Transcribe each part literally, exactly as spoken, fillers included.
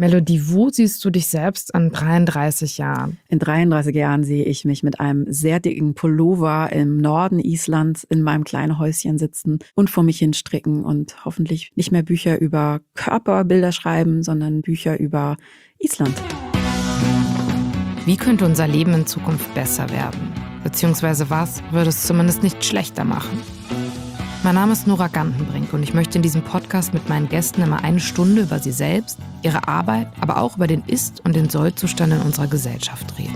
Melodie, wo siehst du dich selbst in dreiunddreißig Jahren? In dreiunddreißig Jahren sehe ich mich mit einem sehr dicken Pullover im Norden Islands in meinem kleinen Häuschen sitzen und vor mich hin stricken und hoffentlich nicht mehr Bücher über Körperbilder schreiben, sondern Bücher über Island. Wie könnte unser Leben in Zukunft besser werden? Beziehungsweise was würde es zumindest nicht schlechter machen? Mein Name ist Nora Gantenbrink und ich möchte in diesem Podcast mit meinen Gästen immer eine Stunde über sie selbst, ihre Arbeit, aber auch über den Ist- und den Soll-Zustand in unserer Gesellschaft reden.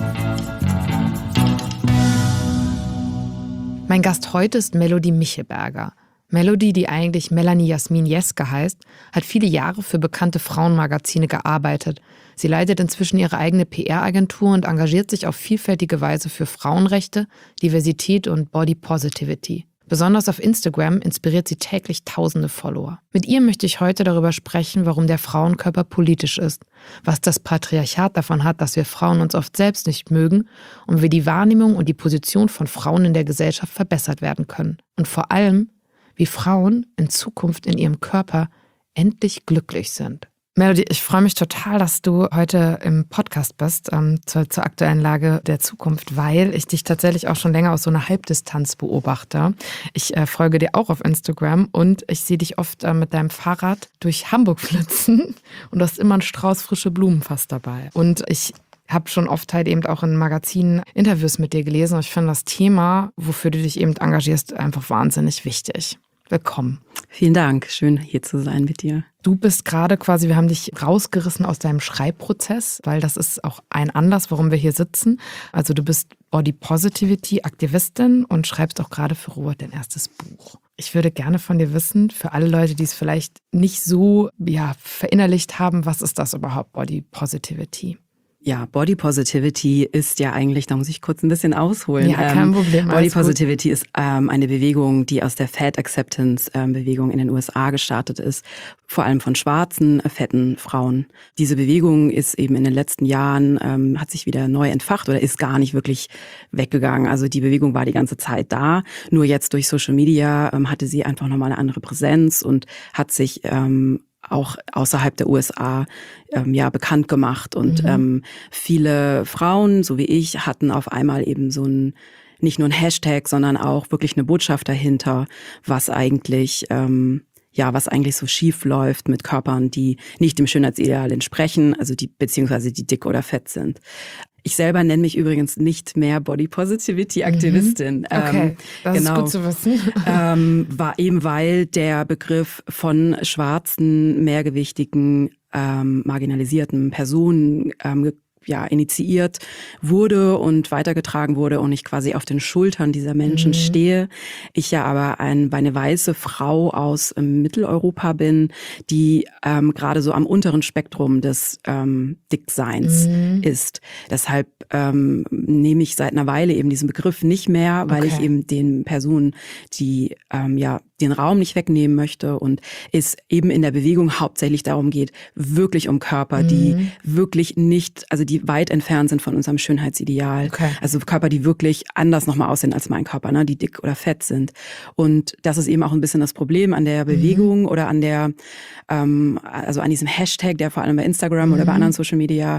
Mein Gast heute ist Melodie Michelberger. Melodie, die eigentlich Melanie Jasmin Jeske heißt, hat viele Jahre für bekannte Frauenmagazine gearbeitet. Sie leitet inzwischen ihre eigene P R-Agentur und engagiert sich auf vielfältige Weise für Frauenrechte, Diversität und Body Positivity. Besonders auf Instagram inspiriert sie täglich tausende Follower. Mit ihr möchte ich heute darüber sprechen, warum der Frauenkörper politisch ist, was das Patriarchat davon hat, dass wir Frauen uns oft selbst nicht mögen und wie die Wahrnehmung und die Position von Frauen in der Gesellschaft verbessert werden können. Und vor allem, wie Frauen in Zukunft in ihrem Körper endlich glücklich sind. Melodie, ich freue mich total, dass du heute im Podcast bist ähm, zur, zur aktuellen Lage der Zukunft, weil ich dich tatsächlich auch schon länger aus so einer Halbdistanz beobachte. Ich äh, folge dir auch auf Instagram und ich sehe dich oft äh, mit deinem Fahrrad durch Hamburg flitzen und du hast immer einen Strauß frische Blumen fast dabei. Und ich habe schon oft halt eben auch in Magazinen Interviews mit dir gelesen und ich finde das Thema, wofür du dich eben engagierst, einfach wahnsinnig wichtig. Willkommen. Vielen Dank, schön hier zu sein mit dir. Du bist gerade quasi, wir haben dich rausgerissen aus deinem Schreibprozess, weil das ist auch ein Anlass, warum wir hier sitzen. Also du bist Body Positivity Aktivistin und schreibst auch gerade für Robert dein erstes Buch. Ich würde gerne von dir wissen, für alle Leute, die es vielleicht nicht so ja, verinnerlicht haben, was ist das überhaupt, Body Positivity? Ja, Body Positivity ist ja eigentlich, da muss ich kurz ein bisschen ausholen. Ja, kein Problem. Body Positivity ist ähm, eine Bewegung, die aus der Fat Acceptance ähm, Bewegung in den U S A gestartet ist, vor allem von schwarzen, äh, fetten Frauen. Diese Bewegung ist eben in den letzten Jahren, ähm, hat sich wieder neu entfacht oder ist gar nicht wirklich weggegangen. Also die Bewegung war die ganze Zeit da, nur jetzt durch Social Media ähm, hatte sie einfach nochmal eine andere Präsenz und hat sich ähm, auch außerhalb der U S A ähm, ja bekannt gemacht. Und mhm. ähm, viele Frauen, so wie ich, hatten auf einmal eben so ein, nicht nur ein Hashtag, sondern auch wirklich eine Botschaft dahinter, was eigentlich, ähm, ja, was eigentlich so schief läuft mit Körpern, die nicht dem Schönheitsideal entsprechen, also die, beziehungsweise die dick oder fett sind. Ich selber nenne mich übrigens nicht mehr Body Positivity Aktivistin. Mhm. Okay, ähm, das genau, ist gut zu wissen. ähm, war eben weil der Begriff von schwarzen, mehrgewichtigen, ähm, marginalisierten Personen ähm, ja, initiiert wurde und weitergetragen wurde und ich quasi auf den Schultern dieser Menschen mhm. stehe. Ich ja aber ein, eine weiße Frau aus ähm, Mitteleuropa bin, die ähm, gerade so am unteren Spektrum des ähm, Dickseins mhm. ist. Deshalb ähm, nehme ich seit einer Weile eben diesen Begriff nicht mehr, weil okay. ich eben den Personen, die ähm, ja den Raum nicht wegnehmen möchte und es eben in der Bewegung hauptsächlich darum geht, wirklich um Körper, mhm. die wirklich nicht, also die weit entfernt sind von unserem Schönheitsideal. Okay. Also Körper, die wirklich anders nochmal aussehen als mein Körper, ne, die dick oder fett sind. Und das ist eben auch ein bisschen das Problem an der Bewegung mhm. oder an der, ähm, also an diesem Hashtag, der vor allem bei Instagram mhm. oder bei anderen Social Media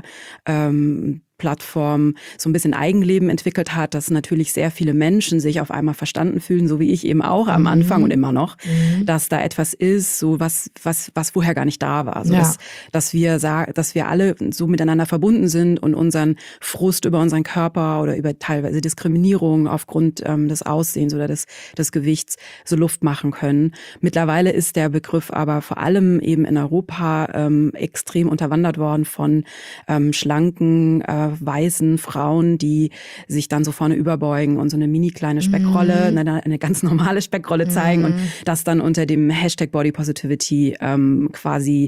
ähm, Plattform so ein bisschen Eigenleben entwickelt hat, dass natürlich sehr viele Menschen sich auf einmal verstanden fühlen, so wie ich eben auch am Anfang mhm. und immer noch, mhm. dass da etwas ist, so was was was vorher gar nicht da war, so ja. dass dass wir sagen, dass wir alle so miteinander verbunden sind und unseren Frust über unseren Körper oder über teilweise Diskriminierung aufgrund ähm, des Aussehens oder des des Gewichts so Luft machen können. Mittlerweile ist der Begriff aber vor allem eben in Europa ähm, extrem unterwandert worden von ähm, schlanken äh, weißen Frauen, die sich dann so vorne überbeugen und so eine mini kleine Speckrolle, mhm. eine, eine ganz normale Speckrolle zeigen mhm. und das dann unter dem Hashtag Body Positivity ähm, quasi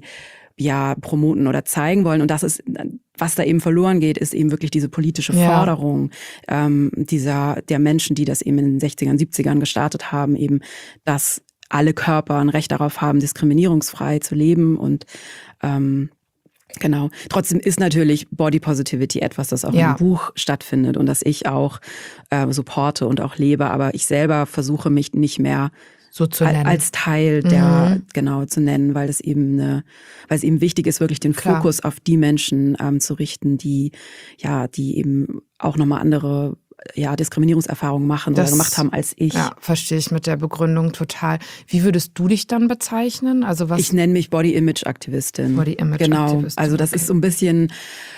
ja promoten oder zeigen wollen. Und das ist, was da eben verloren geht, ist eben wirklich diese politische ja. Forderung ähm, dieser der Menschen, die das eben in den sechzigern, siebzigern gestartet haben, eben, dass alle Körper ein Recht darauf haben, diskriminierungsfrei zu leben und ähm, genau. Trotzdem ist natürlich Body Positivity etwas, das auch ja. im Buch stattfindet und das ich auch äh, supporte und auch lebe. Aber ich selber versuche mich nicht mehr so zu nennen. Als Teil der, mhm. genau, zu nennen, weil es eben eine, weil es eben wichtig ist, wirklich den Klar. Fokus auf die Menschen ähm, zu richten, die, ja, die eben auch nochmal andere ja, Diskriminierungserfahrungen machen das, oder gemacht haben als ich. Ja, verstehe ich mit der Begründung total. Wie würdest du dich dann bezeichnen? Also was? Ich nenne mich Body-Image-Aktivistin. Body-Image-Aktivistin. Genau, also das okay. ist so ein bisschen...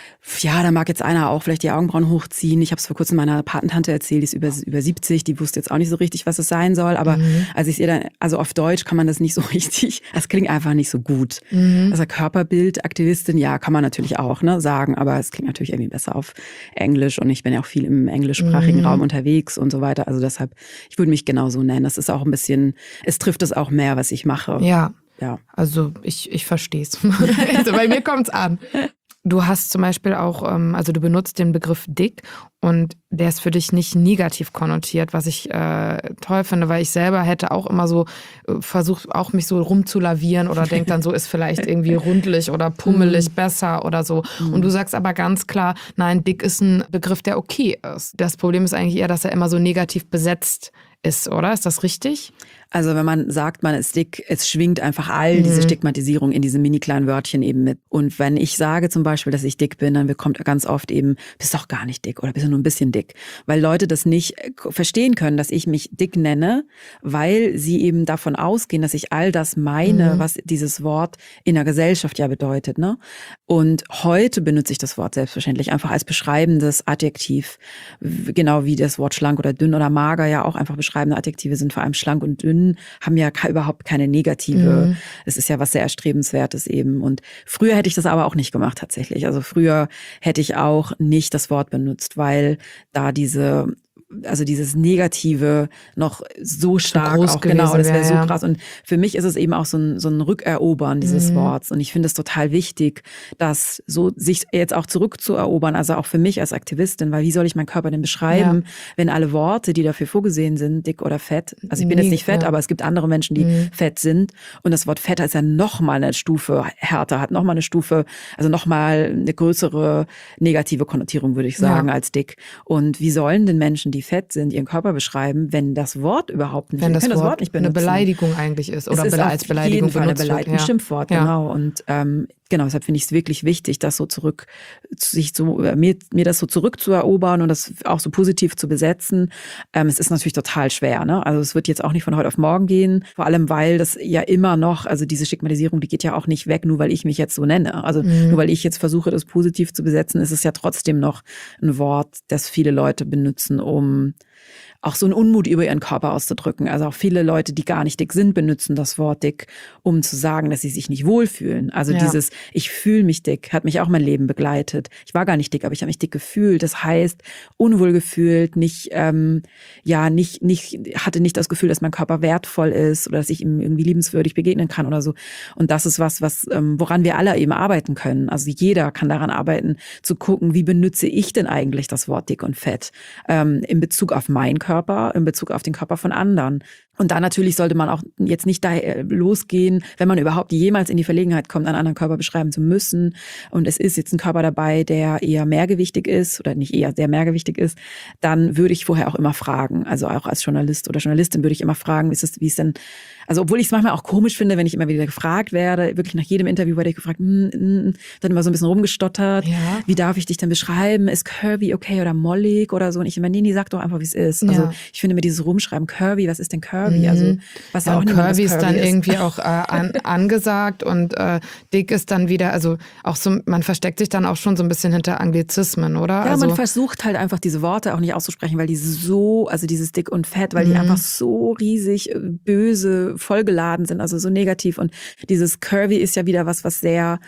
Ja, da mag jetzt einer auch vielleicht die Augenbrauen hochziehen. Ich habe es vor kurzem meiner Patentante erzählt, die ist über, über siebzig, die wusste jetzt auch nicht so richtig, was es sein soll. Aber mhm. als ich ihr dann, also auf Deutsch kann man das nicht so richtig, das klingt einfach nicht so gut. Mhm. Also Körperbildaktivistin, ja, kann man natürlich auch ne, sagen, aber es klingt natürlich irgendwie besser auf Englisch und ich bin ja auch viel im englischsprachigen mhm. Raum unterwegs und so weiter. Also deshalb, ich würde mich genauso nennen. Das ist auch ein bisschen, es trifft es auch mehr, was ich mache. Ja, ja. Also ich, ich verstehe es. Also bei mir kommt's an. Du hast zum Beispiel auch, also du benutzt den Begriff dick und der ist für dich nicht negativ konnotiert, was ich äh, toll finde, weil ich selber hätte auch immer so äh, versucht, auch mich so rumzulavieren oder denke dann so, ist vielleicht irgendwie rundlich oder pummelig besser oder so. Und du sagst aber ganz klar, nein, dick ist ein Begriff, der okay ist. Das Problem ist eigentlich eher, dass er immer so negativ besetzt ist, oder? Ist das richtig? Also wenn man sagt, man ist dick, es schwingt einfach all diese Stigmatisierung in diese mini kleinen Wörtchen eben mit. Und wenn ich sage zum Beispiel, dass ich dick bin, dann bekommt ganz oft eben, bist doch gar nicht dick oder bist du nur ein bisschen dick. Weil Leute das nicht verstehen können, dass ich mich dick nenne, weil sie eben davon ausgehen, dass ich all das meine, mhm. was dieses Wort in der Gesellschaft ja bedeutet. Ne? Und heute benutze ich das Wort selbstverständlich einfach als beschreibendes Adjektiv. Genau wie das Wort schlank oder dünn oder mager ja auch einfach beschreibende Adjektive sind, vor allem schlank und dünn haben ja überhaupt keine negative, mhm. es ist ja was sehr Erstrebenswertes eben. Und früher hätte ich das aber auch nicht gemacht tatsächlich. Also früher hätte ich auch nicht das Wort benutzt, weil da diese also dieses Negative noch so stark groß auch, genau, das wäre so ja. krass. Und für mich ist es eben auch so ein, so ein Rückerobern dieses mhm. Worts. Und ich finde es total wichtig, das so sich jetzt auch zurückzuerobern, also auch für mich als Aktivistin, weil wie soll ich meinen Körper denn beschreiben, ja. wenn alle Worte, die dafür vorgesehen sind, dick oder fett, also ich bin jetzt nicht fett, ja. aber es gibt andere Menschen, die mhm. fett sind. Und das Wort fetter ist ja nochmal eine Stufe härter, hat nochmal eine Stufe, also nochmal eine größere negative Konnotierung, würde ich sagen, ja. als dick. Und wie sollen denn Menschen, die fett sind, ihren Körper beschreiben, wenn das Wort überhaupt nicht, wenn das, das Wort, Wort nicht benutzen. Eine Beleidigung eigentlich ist oder es ist als Beleidigung jeden Fall benutzt eine Beleidigung, wird. Ja. Ein Schimpfwort, ja. genau. Und ähm, genau, deshalb finde ich es wirklich wichtig, das so zurück, sich so mir, mir das so zurückzuerobern und das auch so positiv zu besetzen. Ähm, es ist natürlich total schwer, ne? Also es wird jetzt auch nicht von heute auf morgen gehen, vor allem weil das ja immer noch, also diese Stigmatisierung, die geht ja auch nicht weg, nur weil ich mich jetzt so nenne. Also mhm. nur weil ich jetzt versuche, das positiv zu besetzen, ist es ja trotzdem noch ein Wort, das viele Leute benutzen, um auch so einen Unmut über ihren Körper auszudrücken. Also auch viele Leute, die gar nicht dick sind, benutzen das Wort dick, um zu sagen, dass sie sich nicht wohlfühlen. Also ja. dieses, ich fühle mich dick, hat mich auch mein Leben begleitet. Ich war gar nicht dick, aber ich habe mich dick gefühlt. Das heißt, unwohl gefühlt, nicht, ähm, ja, nicht, nicht, hatte nicht das Gefühl, dass mein Körper wertvoll ist oder dass ich ihm irgendwie liebenswürdig begegnen kann oder so. Und das ist was, was, ähm, woran wir alle eben arbeiten können. Also jeder kann daran arbeiten, zu gucken, wie benutze ich denn eigentlich das Wort dick und fett, ähm, in Bezug auf meinen Körper. Körper in Bezug auf den Körper von anderen. Und da natürlich sollte man auch jetzt nicht da losgehen, wenn man überhaupt jemals in die Verlegenheit kommt, einen anderen Körper beschreiben zu müssen. Und es ist jetzt ein Körper dabei, der eher mehrgewichtig ist oder nicht eher, der mehrgewichtig ist, dann würde ich vorher auch immer fragen. Also auch als Journalist oder Journalistin würde ich immer fragen, wie ist es, wie ist denn, also obwohl ich es manchmal auch komisch finde, wenn ich immer wieder gefragt werde, wirklich nach jedem Interview werde ich gefragt, mm, mm, dann immer so ein bisschen rumgestottert, ja. wie darf ich dich denn beschreiben? Ist curvy okay oder mollig oder so? Und ich immer, nee, nee, sag doch einfach, wie es ist. Ja. Also ich finde mir dieses Rumschreiben, curvy, was ist denn curvy? Also was ja, ja auch nicht curvy ist dann ist. irgendwie auch äh, an, angesagt und äh, dick ist dann wieder, also auch so, man versteckt sich dann auch schon so ein bisschen hinter Anglizismen, oder? Ja, also, man versucht halt einfach diese Worte auch nicht auszusprechen, weil die so, also dieses dick und fett, weil die mhm. einfach so riesig böse, vollgeladen sind, also so negativ. Und dieses curvy ist ja wieder was, was sehr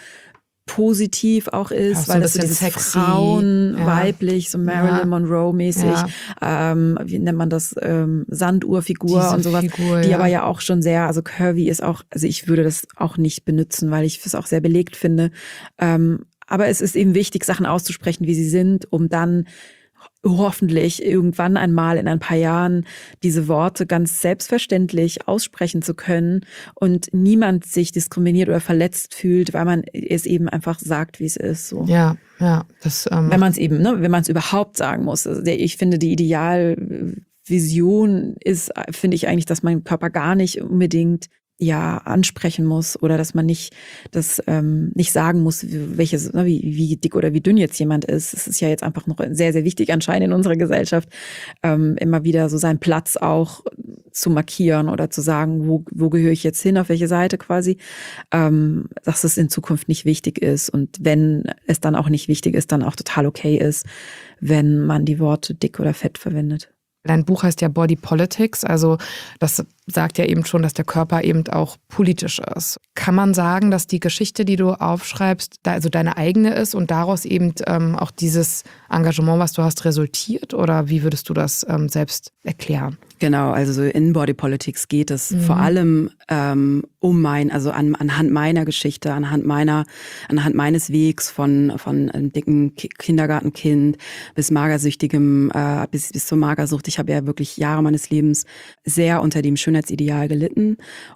positiv auch ist, auch so weil das so dieses sexy. Frauen, ja. weiblich, so Marilyn ja. Monroe-mäßig, ja. ähm, wie nennt man das, ähm, Sanduhrfigur Diese und sowas, Figur, die ja. aber ja auch schon sehr, also curvy ist auch, also ich würde das auch nicht benutzen, weil ich es auch sehr belegt finde. Ähm, aber es ist eben wichtig, Sachen auszusprechen, wie sie sind, um dann hoffentlich irgendwann einmal in ein paar Jahren diese Worte ganz selbstverständlich aussprechen zu können und niemand sich diskriminiert oder verletzt fühlt, weil man es eben einfach sagt, wie es ist. So. Ja, ja. Das, ähm wenn man es eben, ne, wenn man es überhaupt sagen muss. Also der, ich finde, die Ideal Vision ist, finde ich eigentlich, dass mein Körper gar nicht unbedingt ja ansprechen muss oder dass man nicht das ähm, nicht sagen muss, welches ne, wie wie dick oder wie dünn jetzt jemand ist. Es ist ja jetzt einfach noch sehr sehr wichtig anscheinend in unserer Gesellschaft, ähm, immer wieder so seinen Platz auch zu markieren oder zu sagen, wo wo gehöre ich jetzt hin, auf welche Seite quasi, ähm, dass es in Zukunft nicht wichtig ist und wenn es dann auch nicht wichtig ist, dann auch total okay ist, wenn man die Worte dick oder fett verwendet. Dein Buch heißt ja Body Politics, also das sagt ja eben schon, dass der Körper eben auch politisch ist. Kann man sagen, dass die Geschichte, die du aufschreibst, da also deine eigene ist und daraus eben ähm, auch dieses Engagement, was du hast, resultiert? Oder wie würdest du das ähm, selbst erklären? Genau, also in Body Politics geht es mhm. vor allem ähm, um mein, also an, anhand meiner Geschichte, anhand meiner, anhand meines Wegs von von einem dicken Ki- Kindergartenkind bis magersüchtigem, äh, bis bis zur Magersucht. Ich habe ja wirklich Jahre meines Lebens sehr unter dem Schönheitsideal gelitten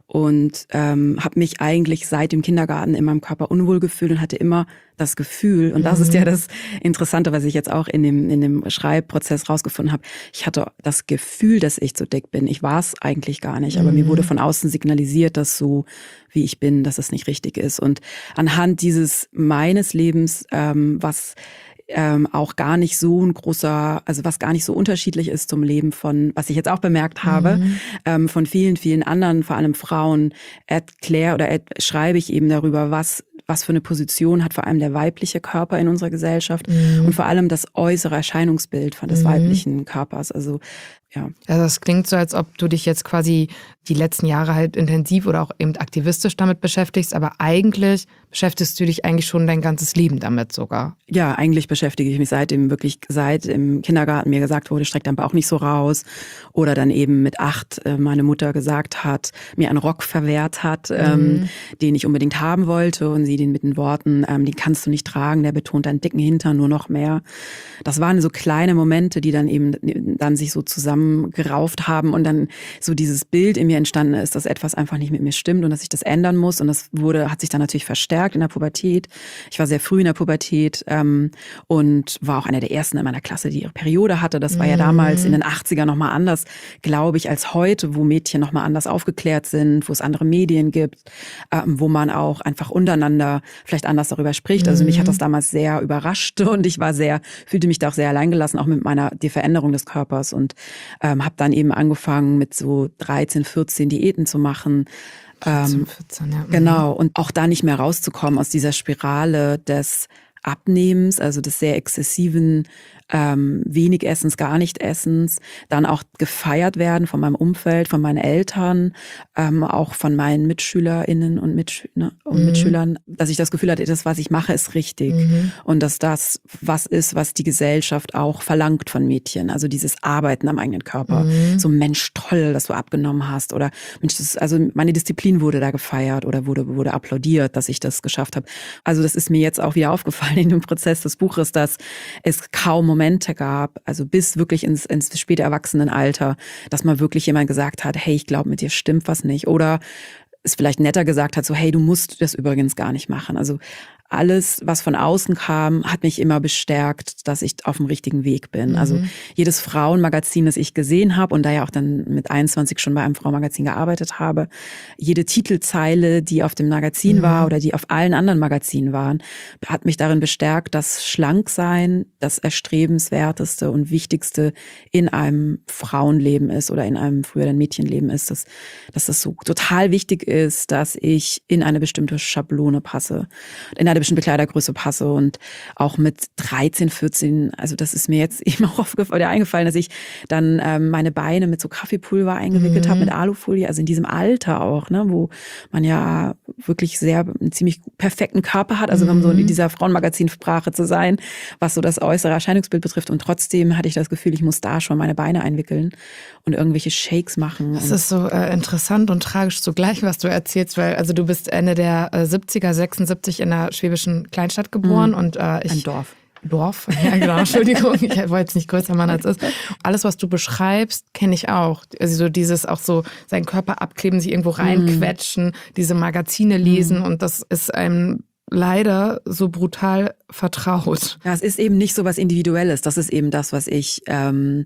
und ähm, habe mich eigentlich seit dem Kindergarten in meinem Körper unwohl gefühlt und hatte immer das Gefühl, und das ist ja das Interessante, was ich jetzt auch in dem in dem Schreibprozess rausgefunden habe. Ich hatte das Gefühl, dass ich zu dick bin. Ich war es eigentlich gar nicht, aber mhm. mir wurde von außen signalisiert, dass so wie ich bin, dass es nicht richtig ist. Und anhand dieses meines Lebens, ähm, was ähm, auch gar nicht so ein großer, also was gar nicht so unterschiedlich ist zum Leben von, was ich jetzt auch bemerkt habe, mhm. ähm, von vielen, vielen anderen, vor allem Frauen, erkläre oder er, schreibe ich eben darüber, was was für eine Position hat vor allem der weibliche Körper in unserer Gesellschaft mhm. und vor allem das äußere Erscheinungsbild von des mhm. weiblichen Körpers. Also ja. Also es klingt so, als ob du dich jetzt quasi die letzten Jahre halt intensiv oder auch eben aktivistisch damit beschäftigst, aber eigentlich beschäftigst du dich eigentlich schon dein ganzes Leben damit sogar. Ja, eigentlich beschäftige ich mich seitdem wirklich, seit im Kindergarten mir gesagt wurde, streck deinen Bauch nicht so raus. Oder dann eben mit acht meine Mutter gesagt hat, mir einen Rock verwehrt hat, mhm. ähm, den ich unbedingt haben wollte und sie den mit den Worten, ähm, den kannst du nicht tragen, der betont deinen dicken Hintern nur noch mehr. Das waren so kleine Momente, die dann eben dann sich so zusammengerauft haben und dann so dieses Bild in mir entstanden ist, dass etwas einfach nicht mit mir stimmt und dass ich das ändern muss. Und das wurde, hat sich dann natürlich verstärkt in der Pubertät. Ich war sehr früh in der Pubertät ähm, und war auch einer der ersten in meiner Klasse, die ihre Periode hatte. Das war ja damals in den achtzigern nochmal anders, glaube ich, als heute, wo Mädchen nochmal anders aufgeklärt sind, wo es andere Medien gibt, ähm, wo man auch einfach untereinander vielleicht anders darüber spricht. Also mich hat das damals sehr überrascht und ich war sehr, fühlte mich da auch sehr alleingelassen, auch mit meiner, die Veränderung des Körpers und ähm, habe dann eben angefangen mit so dreizehn, vierzehn Diäten zu machen. dreizehn, vierzehn, ja. Genau, und auch da nicht mehr rauszukommen aus dieser Spirale des Abnehmens, also des sehr exzessiven ähm, wenig Essens, gar nicht Essens, dann auch gefeiert werden von meinem Umfeld, von meinen Eltern, ähm, auch von meinen MitschülerInnen und, Mitsch- ne, und mhm. Mitschülern, dass ich das Gefühl hatte, das, was ich mache, ist richtig. Mhm. Und dass das was ist, was die Gesellschaft auch verlangt von Mädchen. Also dieses Arbeiten am eigenen Körper. Mhm. So, Mensch, toll, dass du abgenommen hast. Oder Mensch, das, also meine Disziplin wurde da gefeiert oder wurde, wurde applaudiert, dass ich das geschafft habe. Also das ist mir jetzt auch wieder aufgefallen in dem Prozess des Buches, dass es kaum Momente gab, also bis wirklich ins, ins späte Erwachsenenalter, dass mal wirklich jemand gesagt hat, hey, ich glaube, mit dir stimmt was nicht. Oder es vielleicht netter gesagt hat, so, hey, du musst das übrigens gar nicht machen. Also alles, was von außen kam, hat mich immer bestärkt, dass ich auf dem richtigen Weg bin. Mhm. Also jedes Frauenmagazin, das ich gesehen habe und da ja auch dann mit einundzwanzig schon bei einem Frauenmagazin gearbeitet habe, jede Titelzeile, die auf dem Magazin mhm. war oder die auf allen anderen Magazinen waren, hat mich darin bestärkt, dass Schlanksein das Erstrebenswerteste und Wichtigste in einem Frauenleben ist oder in einem früher dann Mädchenleben ist, dass, dass das so total wichtig ist, dass ich in eine bestimmte Schablone passe, in eine bestimmte Kleidergröße passe und auch mit dreizehn, vierzehn, also das ist mir jetzt eben auch aufgefallen, oder eingefallen, dass ich dann ähm, meine Beine mit so Kaffeepulver eingewickelt mhm. habe, mit Alufolie, also in diesem Alter auch, ne, wo man ja wirklich sehr einen ziemlich perfekten Körper hat, also mhm. um so in dieser Frauenmagazinsprache zu sein, was so das äußere Erscheinungsbild betrifft und trotzdem hatte ich das Gefühl, ich muss da schon meine Beine einwickeln und irgendwelche Shakes machen. Das ist so äh, interessant und tragisch zugleich, was du erzählst, weil also du bist Ende der äh, siebziger, sechsundsiebzig in einer schwäbischen Kleinstadt geboren mhm. und äh, ich... Ein Dorf. Dorf, ja genau, Entschuldigung, ich wollte jetzt nicht größer machen als es ist. Alles, was du beschreibst, kenne ich auch. Also so dieses auch so seinen Körper abkleben, sich irgendwo reinquetschen, mm. diese Magazine lesen mm. und das ist einem leider so brutal vertraut. Ja, es ist eben nicht so was Individuelles. Das ist eben das, was ich... Ähm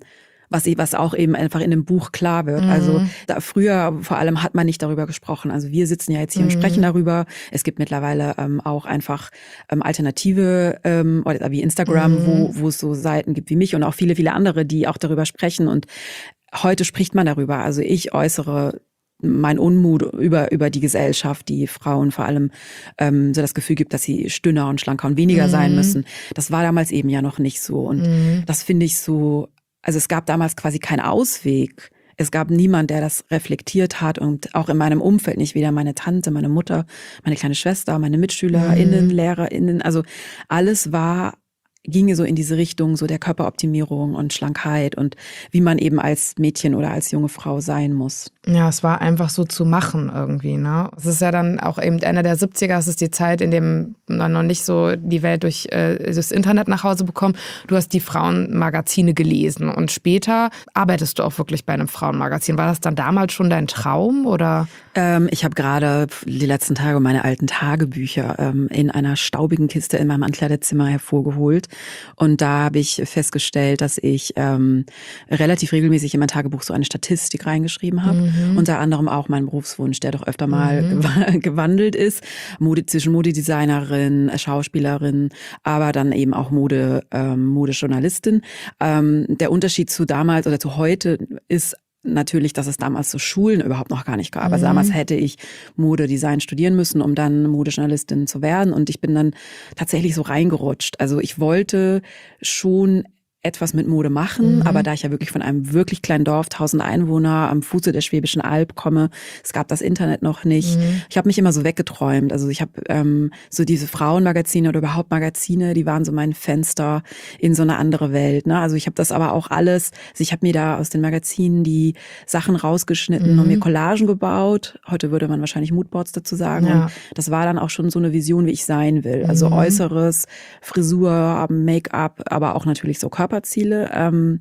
Was, was auch eben einfach in dem Buch klar wird. Mhm. Also da, früher vor allem hat man nicht darüber gesprochen. Also wir sitzen ja jetzt hier mhm. und sprechen darüber. Es gibt mittlerweile ähm, auch einfach ähm, Alternative, ähm, oder wie Instagram, mhm. wo, wo es so Seiten gibt wie mich und auch viele, viele andere, die auch darüber sprechen. Und heute spricht man darüber. Also ich äußere mein Unmut über über die Gesellschaft, die Frauen vor allem ähm, so das Gefühl gibt, dass sie dünner und schlanker und weniger mhm. sein müssen. Das war damals eben ja noch nicht so. Und mhm. das finde ich so, also es gab damals quasi keinen Ausweg. Es gab niemand, der das reflektiert hat und auch in meinem Umfeld nicht, weder meine Tante, meine Mutter, meine kleine Schwester, meine MitschülerInnen, mhm. LehrerInnen. Also alles war ginge so in diese Richtung so der Körperoptimierung und Schlankheit und wie man eben als Mädchen oder als junge Frau sein muss. Ja, es war einfach so zu machen irgendwie, ne? Es ist ja dann auch eben Ende der siebziger, es ist die Zeit, in dem man noch nicht so die Welt durch äh, das Internet nach Hause bekommt. Du hast die Frauenmagazine gelesen und später arbeitest du auch wirklich bei einem Frauenmagazin. War das dann damals schon dein Traum oder? Ähm, ich habe gerade die letzten Tage meine alten Tagebücher ähm, in einer staubigen Kiste in meinem Ankleidezimmer hervorgeholt. Und da habe ich festgestellt, dass ich ähm, relativ regelmäßig in mein Tagebuch so eine Statistik reingeschrieben habe. Mhm. Unter anderem auch meinen Berufswunsch, der doch öfter mal mhm. gew- gewandelt ist. Mode, zwischen Modedesignerin, Schauspielerin, aber dann eben auch Mode, ähm, Modejournalistin. Ähm, der Unterschied zu damals oder zu heute ist natürlich, dass es damals so Schulen überhaupt noch gar nicht gab. Mhm. Also damals hätte ich Modedesign studieren müssen, um dann Modejournalistin zu werden. Und ich bin dann tatsächlich so reingerutscht. Also ich wollte schon etwas mit Mode machen, mhm. aber da ich ja wirklich von einem wirklich kleinen Dorf, tausend Einwohner am Fuße der Schwäbischen Alb komme, es gab das Internet noch nicht. Mhm. Ich habe mich immer so weggeträumt. Also ich habe ähm, so diese Frauenmagazine oder überhaupt Magazine, die waren so mein Fenster in so eine andere Welt. Ne? Also ich habe das aber auch alles, also ich habe mir da aus den Magazinen die Sachen rausgeschnitten mhm. und mir Collagen gebaut. Heute würde man wahrscheinlich Moodboards dazu sagen. Ja. Und das war dann auch schon so eine Vision, wie ich sein will. Also mhm. Äußeres, Frisur, Make-up, aber auch natürlich so Körper Ziele. Ähm,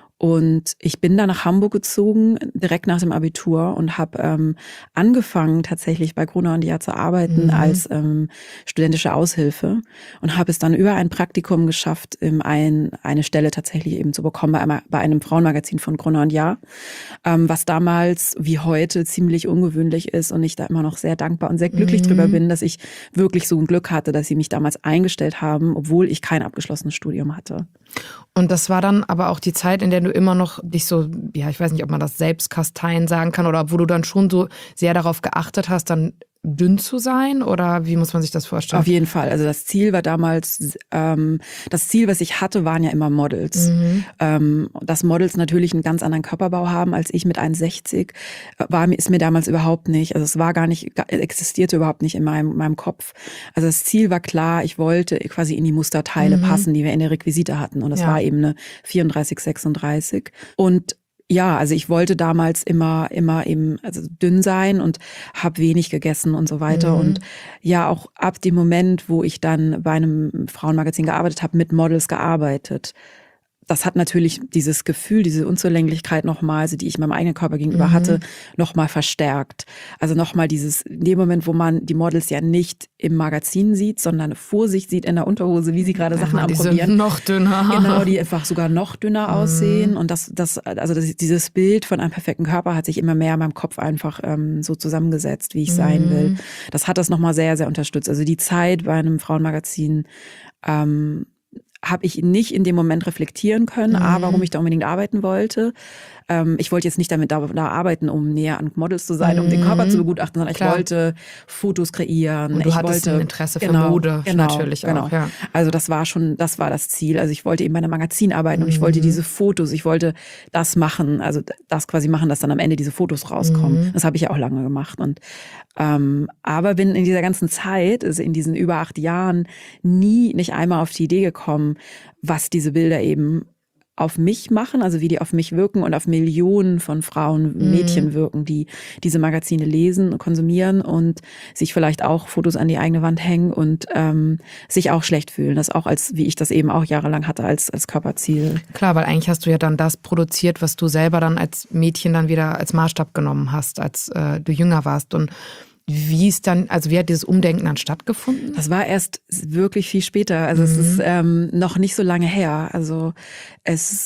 und ich bin dann nach Hamburg gezogen, direkt nach dem Abitur und habe ähm, angefangen tatsächlich bei Gruner und Jahr zu arbeiten mhm. als ähm, studentische Aushilfe und habe es dann über ein Praktikum geschafft, ähm, ein, eine Stelle tatsächlich eben zu bekommen bei einem, bei einem Frauenmagazin von Gruner und Jahr, ähm, was damals wie heute ziemlich ungewöhnlich ist und ich da immer noch sehr dankbar und sehr glücklich mhm. drüber bin, dass ich wirklich so ein Glück hatte, dass sie mich damals eingestellt haben, obwohl ich kein abgeschlossenes Studium hatte. Und das war dann aber auch die Zeit, in der du immer noch dich so, ja, ich weiß nicht, ob man das Selbstkasteien sagen kann oder wo du dann schon so sehr darauf geachtet hast, dann dünn zu sein oder wie muss man sich das vorstellen? Auf jeden Fall. Also das Ziel war damals, ähm, das Ziel, was ich hatte, waren ja immer Models. Mhm. Ähm, dass Models natürlich einen ganz anderen Körperbau haben als ich mit eins Komma sechzig, war ist mir damals überhaupt nicht. Also es war gar nicht, existierte überhaupt nicht in meinem, meinem Kopf. Also das Ziel war klar, ich wollte quasi in die Musterteile mhm. passen, die wir in der Requisite hatten. Und das ja. war eben eine vierunddreißig sechsunddreißig. Und ja, also ich wollte damals immer immer eben also dünn sein und habe wenig gegessen und so weiter. Mhm. Und ja, auch ab dem Moment, wo ich dann bei einem Frauenmagazin gearbeitet habe, mit Models gearbeitet. Das hat natürlich dieses Gefühl, diese Unzulänglichkeit nochmal, also die ich meinem eigenen Körper gegenüber mhm. hatte, nochmal verstärkt. Also nochmal dieses, in dem Moment, wo man die Models ja nicht im Magazin sieht, sondern vor sich sieht in der Unterhose, wie sie gerade Sachen ja, die anprobieren. Sind noch dünner. Genau, die einfach sogar noch dünner mhm. aussehen. Und das, das, also das, dieses Bild von einem perfekten Körper hat sich immer mehr in meinem Kopf einfach ähm, so zusammengesetzt, wie ich mhm. sein will. Das hat das nochmal sehr, sehr unterstützt. Also die Zeit bei einem Frauenmagazin, ähm, habe ich nicht in dem Moment reflektieren können, mhm. A, warum ich da unbedingt arbeiten wollte. Ähm, ich wollte jetzt nicht damit da, da arbeiten, um näher an Models zu sein, mhm. um den Körper zu begutachten, sondern Klar. ich wollte Fotos kreieren. Und du ich hattest wollte ein Interesse für genau, Mode genau, natürlich genau. auch. Ja. Also das war schon, das war das Ziel. Also ich wollte eben bei einem Magazin arbeiten mhm. und ich wollte diese Fotos, ich wollte das machen, also das quasi machen, dass dann am Ende diese Fotos rauskommen. Mhm. Das habe ich ja auch lange gemacht. Und ähm, aber bin in dieser ganzen Zeit, also in diesen über acht Jahren, nie nicht einmal auf die Idee gekommen, was diese Bilder eben auf mich machen, also wie die auf mich wirken und auf Millionen von Frauen, mhm. Mädchen wirken, die diese Magazine lesen und konsumieren und sich vielleicht auch Fotos an die eigene Wand hängen und ähm, sich auch schlecht fühlen. Das auch als, wie ich das eben auch jahrelang hatte, als, als Körperziel. Klar, weil eigentlich hast du ja dann das produziert, was du selber dann als Mädchen dann wieder als Maßstab genommen hast, als äh, du jünger warst. Und wie ist dann, also wie hat dieses Umdenken dann stattgefunden? Das war erst wirklich viel später. Also mhm. es ist ähm, noch nicht so lange her. Also es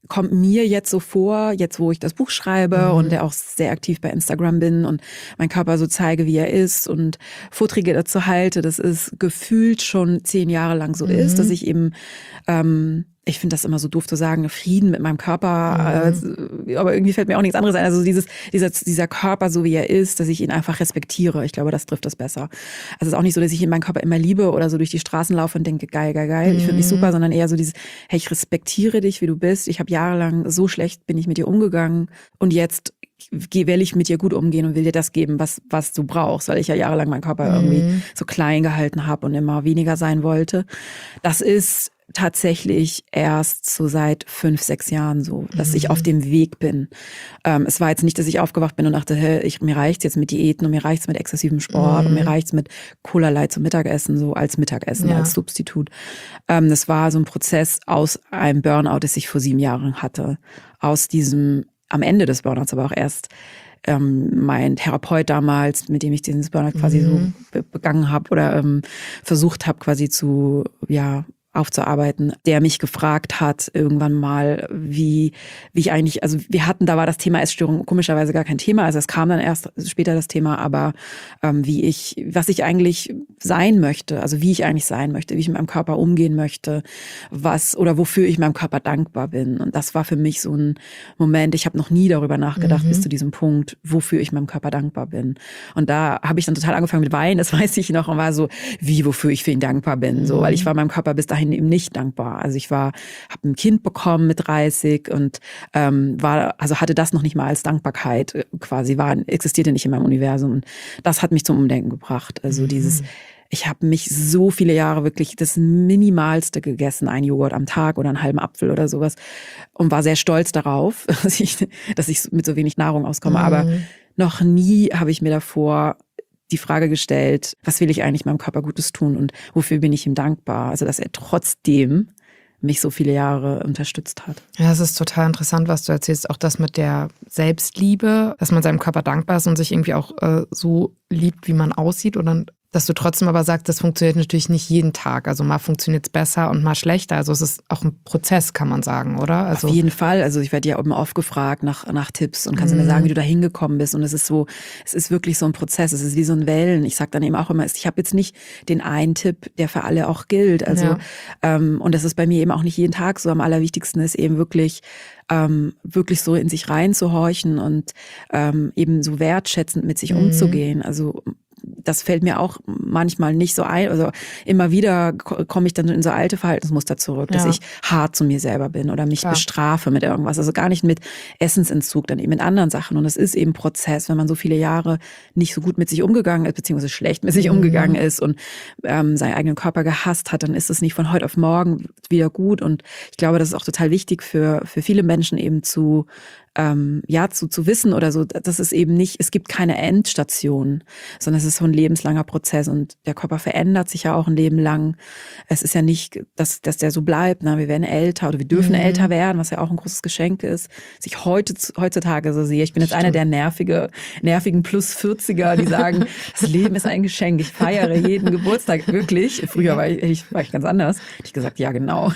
kommt mir jetzt so vor, jetzt wo ich das Buch schreibe mhm. und der auch sehr aktiv bei Instagram bin und meinen Körper so zeige, wie er ist und Vorträge dazu halte, dass es gefühlt schon zehn Jahre lang so mhm. ist, dass ich eben, ähm, ich finde das immer so doof zu sagen, Frieden mit meinem Körper, mhm. äh, aber irgendwie fällt mir auch nichts anderes ein. Also dieses, dieser, dieser Körper, so wie er ist, dass ich ihn einfach respektiere. Ich glaube, das trifft das besser. Also es ist auch nicht so, dass ich meinen Körper immer liebe oder so durch die Straßen laufe und denke, geil, geil, geil, mhm. ich finde dich super, sondern eher so dieses, hey, ich respektiere dich, wie du bist. Ich habe jahrelang so schlecht bin ich mit dir umgegangen und jetzt will ich mit dir gut umgehen und will dir das geben, was was du brauchst, weil ich ja jahrelang meinen Körper mhm. irgendwie so klein gehalten habe und immer weniger sein wollte. Das ist tatsächlich erst so seit fünf, sechs Jahren so, dass mhm. ich auf dem Weg bin. Ähm, es war jetzt nicht, dass ich aufgewacht bin und dachte, hey, ich, mir reicht's jetzt mit Diäten und mir reicht's mit exzessivem Sport mhm. und mir reicht's mit Cola-Light zum Mittagessen, so als Mittagessen, ja. als Substitut. Ähm, das war so ein Prozess aus einem Burnout, das ich vor sieben Jahren hatte. Aus diesem, am Ende des Burnouts, aber auch erst ähm, mein Therapeut damals, mit dem ich diesen Burnout quasi mhm. so begangen habe oder ähm, versucht habe quasi zu, ja, aufzuarbeiten, der mich gefragt hat irgendwann mal, wie wie ich eigentlich, also wir hatten, da war das Thema Essstörung komischerweise gar kein Thema, also es kam dann erst später das Thema, aber ähm, wie ich, was ich eigentlich sein möchte, also wie ich eigentlich sein möchte, wie ich mit meinem Körper umgehen möchte, was oder wofür ich meinem Körper dankbar bin. Und das war für mich so ein Moment, ich habe noch nie darüber nachgedacht mhm. bis zu diesem Punkt, wofür ich meinem Körper dankbar bin. Und da habe ich dann total angefangen mit Weinen, das weiß ich noch, und war so, wie, wofür ich für ihn dankbar bin, so, weil ich war meinem Körper bis dahin eben nicht dankbar. Also ich war, habe ein Kind bekommen mit dreißig und ähm, war, also hatte das noch nicht mal als Dankbarkeit quasi, war, existierte nicht in meinem Universum. Und das hat mich zum Umdenken gebracht. Also mhm. dieses, ich habe mich so viele Jahre wirklich das Minimalste gegessen, ein Joghurt am Tag oder einen halben Apfel oder sowas, und war sehr stolz darauf, dass ich, dass ich mit so wenig Nahrung auskomme. Mhm. Aber noch nie habe ich mir davor die Frage gestellt, was will ich eigentlich meinem Körper Gutes tun und wofür bin ich ihm dankbar? Also, dass er trotzdem mich so viele Jahre unterstützt hat. Ja, es ist total interessant, was du erzählst. Auch das mit der Selbstliebe, dass man seinem Körper dankbar ist und sich irgendwie auch äh, so liebt, wie man aussieht, oder dass du trotzdem aber sagst, das funktioniert natürlich nicht jeden Tag. Also mal funktioniert es besser und mal schlechter. Also es ist auch ein Prozess, kann man sagen, oder? Also auf jeden Fall. Also ich werde ja immer oft gefragt nach, nach Tipps und kannst du mm. mir sagen, wie du da hingekommen bist. Und es ist so, es ist wirklich so ein Prozess. Es ist wie so ein Wellen. Ich sage dann eben auch immer, ich habe jetzt nicht den einen Tipp, der für alle auch gilt. Also ja. ähm, und das ist bei mir eben auch nicht jeden Tag so. Am allerwichtigsten ist eben wirklich ähm, wirklich so in sich reinzuhorchen und ähm, eben so wertschätzend mit sich mm. umzugehen. Also das fällt mir auch manchmal nicht so ein. Also immer wieder komme ich dann in so alte Verhaltensmuster zurück, dass ja. ich hart zu mir selber bin oder mich ja. bestrafe mit irgendwas. Also gar nicht mit Essensentzug, dann eben mit anderen Sachen. Und es ist eben Prozess, wenn man so viele Jahre nicht so gut mit sich umgegangen ist, beziehungsweise schlecht mit sich mhm. umgegangen ist und ähm, seinen eigenen Körper gehasst hat, dann ist es nicht von heute auf morgen wieder gut. Und ich glaube, das ist auch total wichtig für, für viele Menschen eben zu Ähm, ja, zu, zu wissen oder so, dass es eben nicht, es gibt keine Endstation, sondern es ist so ein lebenslanger Prozess und der Körper verändert sich ja auch ein Leben lang. Es ist ja nicht, dass, dass der so bleibt, ne? Wir werden älter oder wir dürfen mhm. älter werden, was ja auch ein großes Geschenk ist, was ich heute, heutzutage so sehe. Ich bin jetzt Stimmt. einer der nervige, nervigen Plus-vierziger, die sagen, das Leben ist ein Geschenk, ich feiere jeden Geburtstag, wirklich. Früher war ich, war ich ganz anders. Hätte ich gesagt, ja genau.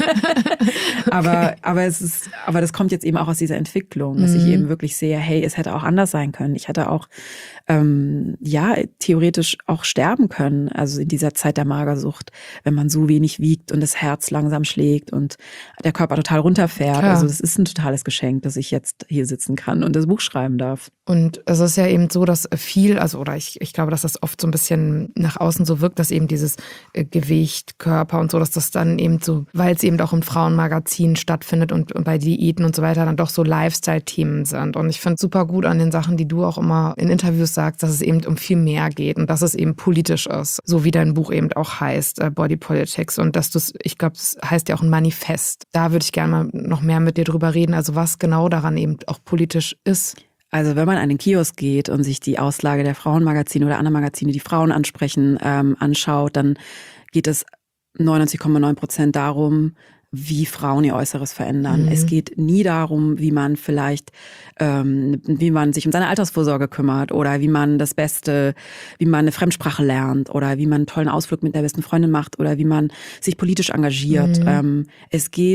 aber, okay. aber es ist, aber das kommt jetzt eben auch aus dieser Entwicklung. Dass ich eben wirklich sehe, hey, es hätte auch anders sein können. Ich hätte auch, ähm, ja, theoretisch auch sterben können. Also in dieser Zeit der Magersucht, wenn man so wenig wiegt und das Herz langsam schlägt und der Körper total runterfährt. Klar. Also das ist ein totales Geschenk, dass ich jetzt hier sitzen kann und das Buch schreiben darf. Und es ist ja eben so, dass viel, also oder ich, ich glaube, dass das oft so ein bisschen nach außen so wirkt, dass eben dieses äh, Gewicht, Körper und so, dass das dann eben so, weil es eben auch im Frauenmagazin stattfindet und, und bei Diäten und so weiter, dann doch so Lifestyle-Themen sind. Und ich finde es super gut an den Sachen, die du auch immer in Interviews sagst, dass es eben um viel mehr geht und dass es eben politisch ist, so wie dein Buch eben auch heißt, äh, Body Politics. Und dass du es, ich glaube, es heißt ja auch ein Manifest. Da würde ich gerne mal noch mehr mit dir drüber reden, also was genau daran eben auch politisch ist. Also wenn man an den Kiosk geht und sich die Auslage der Frauenmagazine oder anderer Magazine, die Frauen ansprechen, ähm, anschaut, dann geht es neunundneunzig Komma neun Prozent darum, wie Frauen ihr Äußeres verändern. Mhm. Es geht nie darum, wie man vielleicht, ähm, wie man sich um seine Altersvorsorge kümmert oder wie man das Beste, wie man eine Fremdsprache lernt oder wie man einen tollen Ausflug mit der besten Freundin macht oder wie man sich politisch engagiert. Mhm. Ähm, es geht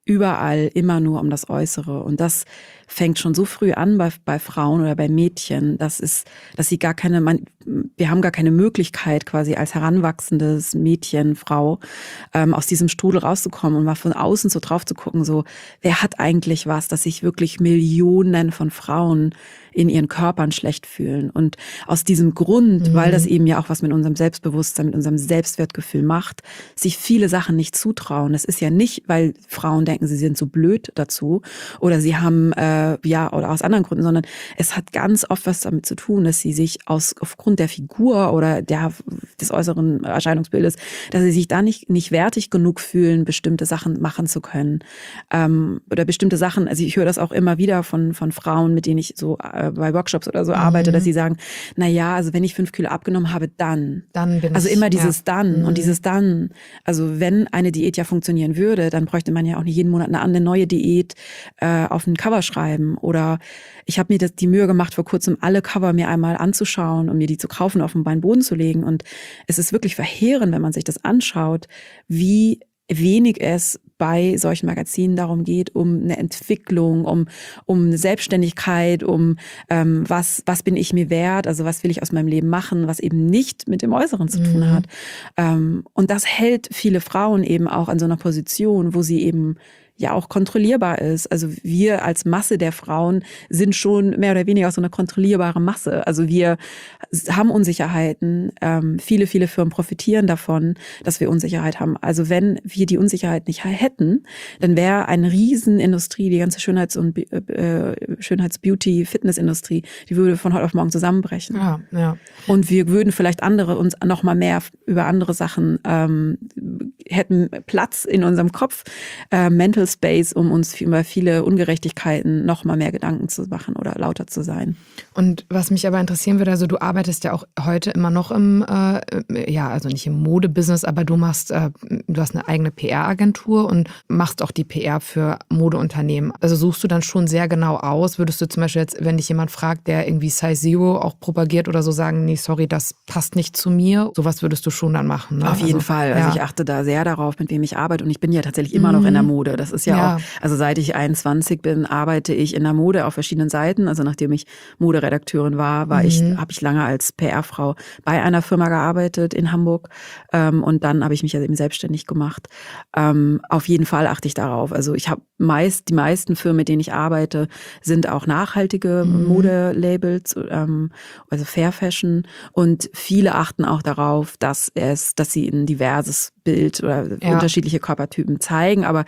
überall immer nur um das Äußere. Und das fängt schon so früh an bei, bei Frauen oder bei Mädchen, das ist, dass sie gar keine, man, wir haben gar keine Möglichkeit quasi als heranwachsendes Mädchen, Frau, ähm, aus diesem Strudel rauszukommen und mal von außen so drauf zu gucken, so, wer hat eigentlich was, dass sich wirklich Millionen von Frauen in ihren Körpern schlecht fühlen. Und aus diesem Grund, mhm. weil das eben ja auch was mit unserem Selbstbewusstsein, mit unserem Selbstwertgefühl macht, sich viele Sachen nicht zutrauen. Das ist ja nicht, weil Frauen denken, sie sind so blöd dazu oder sie haben, äh, ja, oder aus anderen Gründen, sondern es hat ganz oft was damit zu tun, dass sie sich aus, aufgrund der Figur oder der, des äußeren Erscheinungsbildes, dass sie sich da nicht, nicht wertig genug fühlen, bestimmte Sachen machen zu können. Ähm, oder bestimmte Sachen, also ich höre das auch immer wieder von, von Frauen, mit denen ich so äh, bei Workshops oder so mhm. arbeite, dass sie sagen, na ja, also wenn ich fünf Kilo abgenommen habe, dann. Dann bin also ich, immer dieses ja. dann mhm. und dieses dann. Also wenn eine Diät ja funktionieren würde, dann bräuchte man ja auch nicht jeden Monat eine, eine neue Diät äh, auf ein Cover schreiben. Oder ich habe mir das, die Mühe gemacht, vor kurzem alle Cover mir einmal anzuschauen und mir die zu kaufen, auf den beiden Boden zu legen. Und es ist wirklich verheerend, wenn man sich das anschaut, wie wenig es bei solchen Magazinen darum geht, um eine Entwicklung, um um eine Selbstständigkeit, um ähm, was was bin ich mir wert, also was will ich aus meinem Leben machen, was eben nicht mit dem Äußeren zu tun hat. Mhm. Ähm, und das hält viele Frauen eben auch an so einer Position, wo sie eben ja auch kontrollierbar ist. Also wir als Masse der Frauen sind schon mehr oder weniger so eine kontrollierbare Masse. Also wir haben Unsicherheiten. Ähm, viele, viele Firmen profitieren davon, dass wir Unsicherheit haben. Also wenn wir die Unsicherheit nicht hätten, dann wäre eine Riesenindustrie, die ganze Schönheits- und äh, Schönheits-Beauty, Fitnessindustrie, die würde von heute auf morgen zusammenbrechen. Ja, ja. Und wir würden vielleicht andere uns noch mal mehr über andere Sachen ähm, hätten Platz in unserem Kopf, äh, Mental Space, um uns über viele Ungerechtigkeiten noch mal mehr Gedanken zu machen oder lauter zu sein. Und was mich aber interessieren würde, also du arbeitest ja auch heute immer noch im, äh, ja, also nicht im Modebusiness, aber du machst, äh, du hast eine eigene P R-Agentur und machst auch die P R für Modeunternehmen. Also suchst du dann schon sehr genau aus? Würdest du zum Beispiel jetzt, wenn dich jemand fragt, der irgendwie Size Zero auch propagiert oder so, sagen, nee, sorry, das passt nicht zu mir? Sowas würdest du schon dann machen, ne? Auf jeden also, Fall. Also ja. ich achte da sehr darauf, mit wem ich arbeite. Und ich bin ja tatsächlich immer mhm. noch in der Mode. Das ist ja, ja auch, also seit ich einundzwanzig bin, arbeite ich in der Mode auf verschiedenen Seiten. Also nachdem ich Moderedakteurin war, war mhm. ich, habe ich lange als P R-Frau bei einer Firma gearbeitet in Hamburg. Ähm, und dann habe ich mich ja eben selbstständig gemacht. Ähm, auf jeden Fall achte ich darauf. Also ich habe meist, die meisten Firmen, mit denen ich arbeite, sind auch nachhaltige mhm. Modelabels, ähm, also Fair Fashion. Und viele achten auch darauf, dass es, dass sie ein diverses Bild oder ja. unterschiedliche Körpertypen zeigen, aber